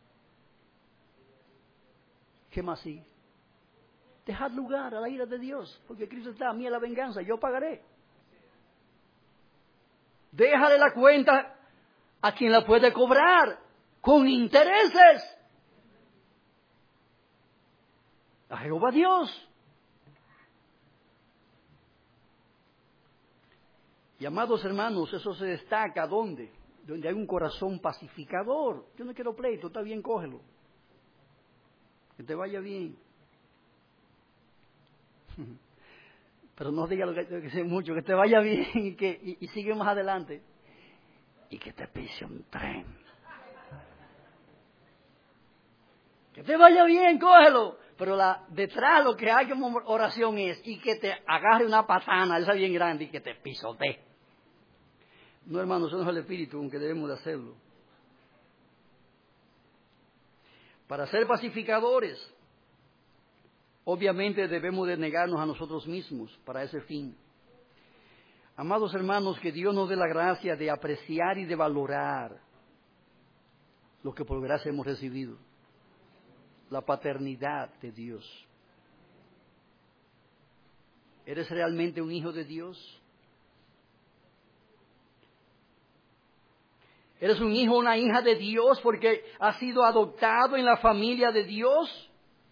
A: ¿Qué más sigue? Dejad lugar a la ira de Dios, porque Cristo está, a mí es la venganza, yo pagaré. Déjale la cuenta a quien la puede cobrar, con intereses. A Jehová Dios. Y amados hermanos, eso se destaca, ¿dónde? Donde hay un corazón pacificador. Yo no quiero pleito, está bien, cógelo. Que te vaya bien. Pero no diga lo que, lo que sé mucho, que te vaya bien y, que, y, y sigue más adelante. Y que te pise un tren. Que te vaya bien, cógelo. Pero la, detrás lo que hay como oración es, y que te agarre una patana, esa bien grande, y que te pisotee. No, hermanos, eso no es el espíritu con que debemos de hacerlo. Para ser pacificadores, obviamente debemos de negarnos a nosotros mismos para ese fin. Amados hermanos, que Dios nos dé la gracia de apreciar y de valorar lo que por gracia hemos recibido. La paternidad de Dios. ¿Eres realmente un hijo de Dios? ¿Eres un hijo o una hija de Dios porque has sido adoptado en la familia de Dios?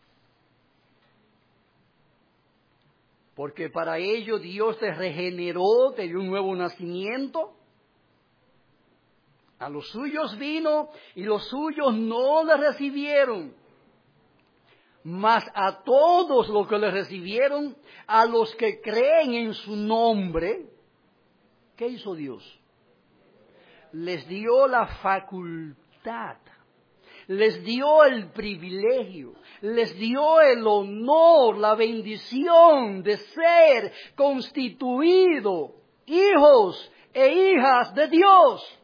A: Porque para ello Dios te regeneró, te dio un nuevo nacimiento. A los suyos vino y los suyos no le recibieron. Mas a todos los que le recibieron, a los que creen en su nombre, ¿qué hizo Dios? Les dio la facultad, les dio el privilegio, les dio el honor, la bendición de ser constituido hijos e hijas de Dios.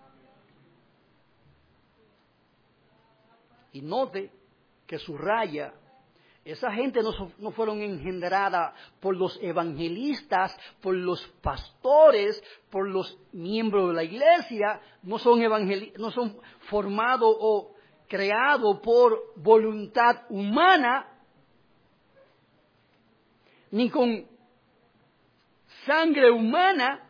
A: Y note que subraya, esa gente no, no fueron engendrada por los evangelistas, por los pastores, por los miembros de la iglesia, no son, evangel- no son formados o creados por voluntad humana, ni con sangre humana,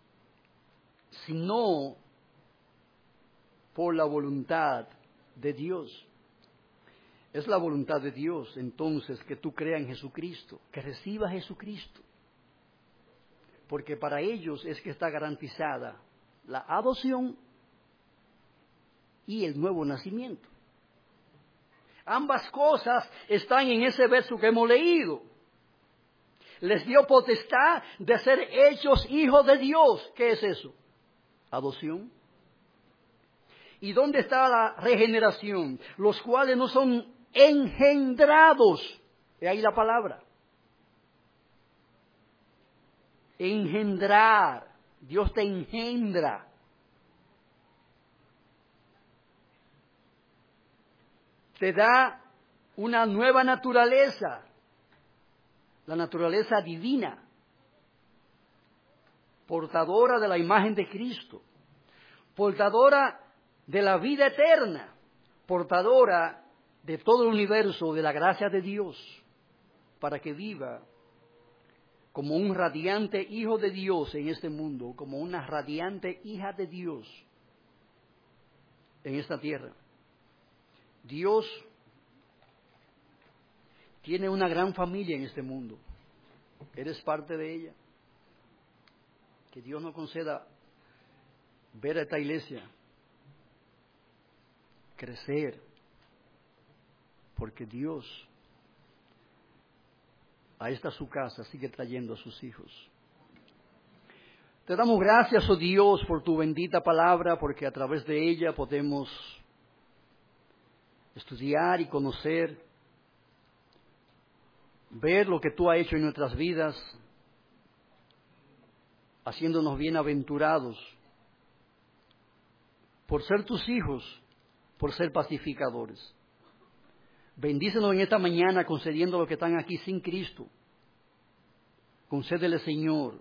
A: sino por la voluntad de Dios. Es la voluntad de Dios, entonces, que tú creas en Jesucristo, que recibas a Jesucristo. Porque para ellos es que está garantizada la adopción y el nuevo nacimiento. Ambas cosas están en ese verso que hemos leído. Les dio potestad de ser hechos hijos de Dios. ¿Qué es eso? Adopción. ¿Y dónde está la regeneración? Los cuales no son engendrados. De ahí la palabra. Engendrar. Dios te engendra. Te da una nueva naturaleza. La naturaleza divina. Portadora de la imagen de Cristo. Portadora de la vida eterna. Portadora de todo el universo, de la gracia de Dios, para que viva como un radiante hijo de Dios en este mundo, como una radiante hija de Dios en esta tierra. Dios tiene una gran familia en este mundo. Eres parte de ella. Que Dios nos conceda ver a esta iglesia crecer, porque Dios a esta su casa sigue trayendo a sus hijos. Te damos gracias, oh Dios, por tu bendita palabra, porque a través de ella podemos estudiar y conocer, ver lo que tú has hecho en nuestras vidas, haciéndonos bienaventurados por ser tus hijos, por ser pacificadores. Bendícenos en esta mañana concediendo a los que están aquí sin Cristo. Concédele, Señor,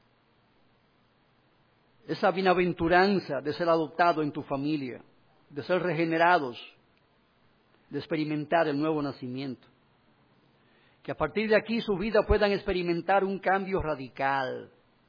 A: esa bienaventuranza de ser adoptado en tu familia, de ser regenerados, de experimentar el nuevo nacimiento. Que a partir de aquí su vida puedan experimentar un cambio radical.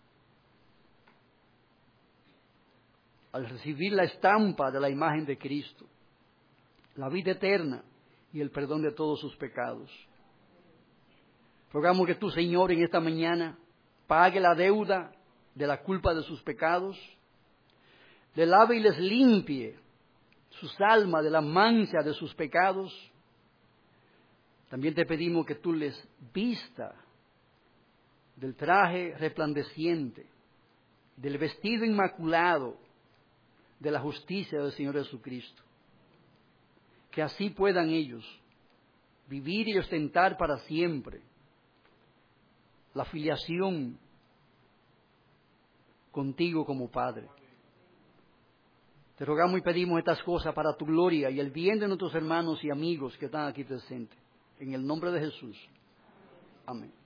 A: Al recibir la estampa de la imagen de Cristo, la vida eterna y el perdón de todos sus pecados. Rogamos que tú, Señor, en esta mañana pague la deuda de la culpa de sus pecados, le lave y les limpie sus almas de la mancha de sus pecados. También te pedimos que tú les vista del traje resplandeciente, del vestido inmaculado, de la justicia del Señor Jesucristo. Que así puedan ellos vivir y ostentar para siempre la filiación contigo como Padre. Te rogamos y pedimos estas cosas para tu gloria y el bien de nuestros hermanos y amigos que están aquí presentes. En el nombre de Jesús. Amén.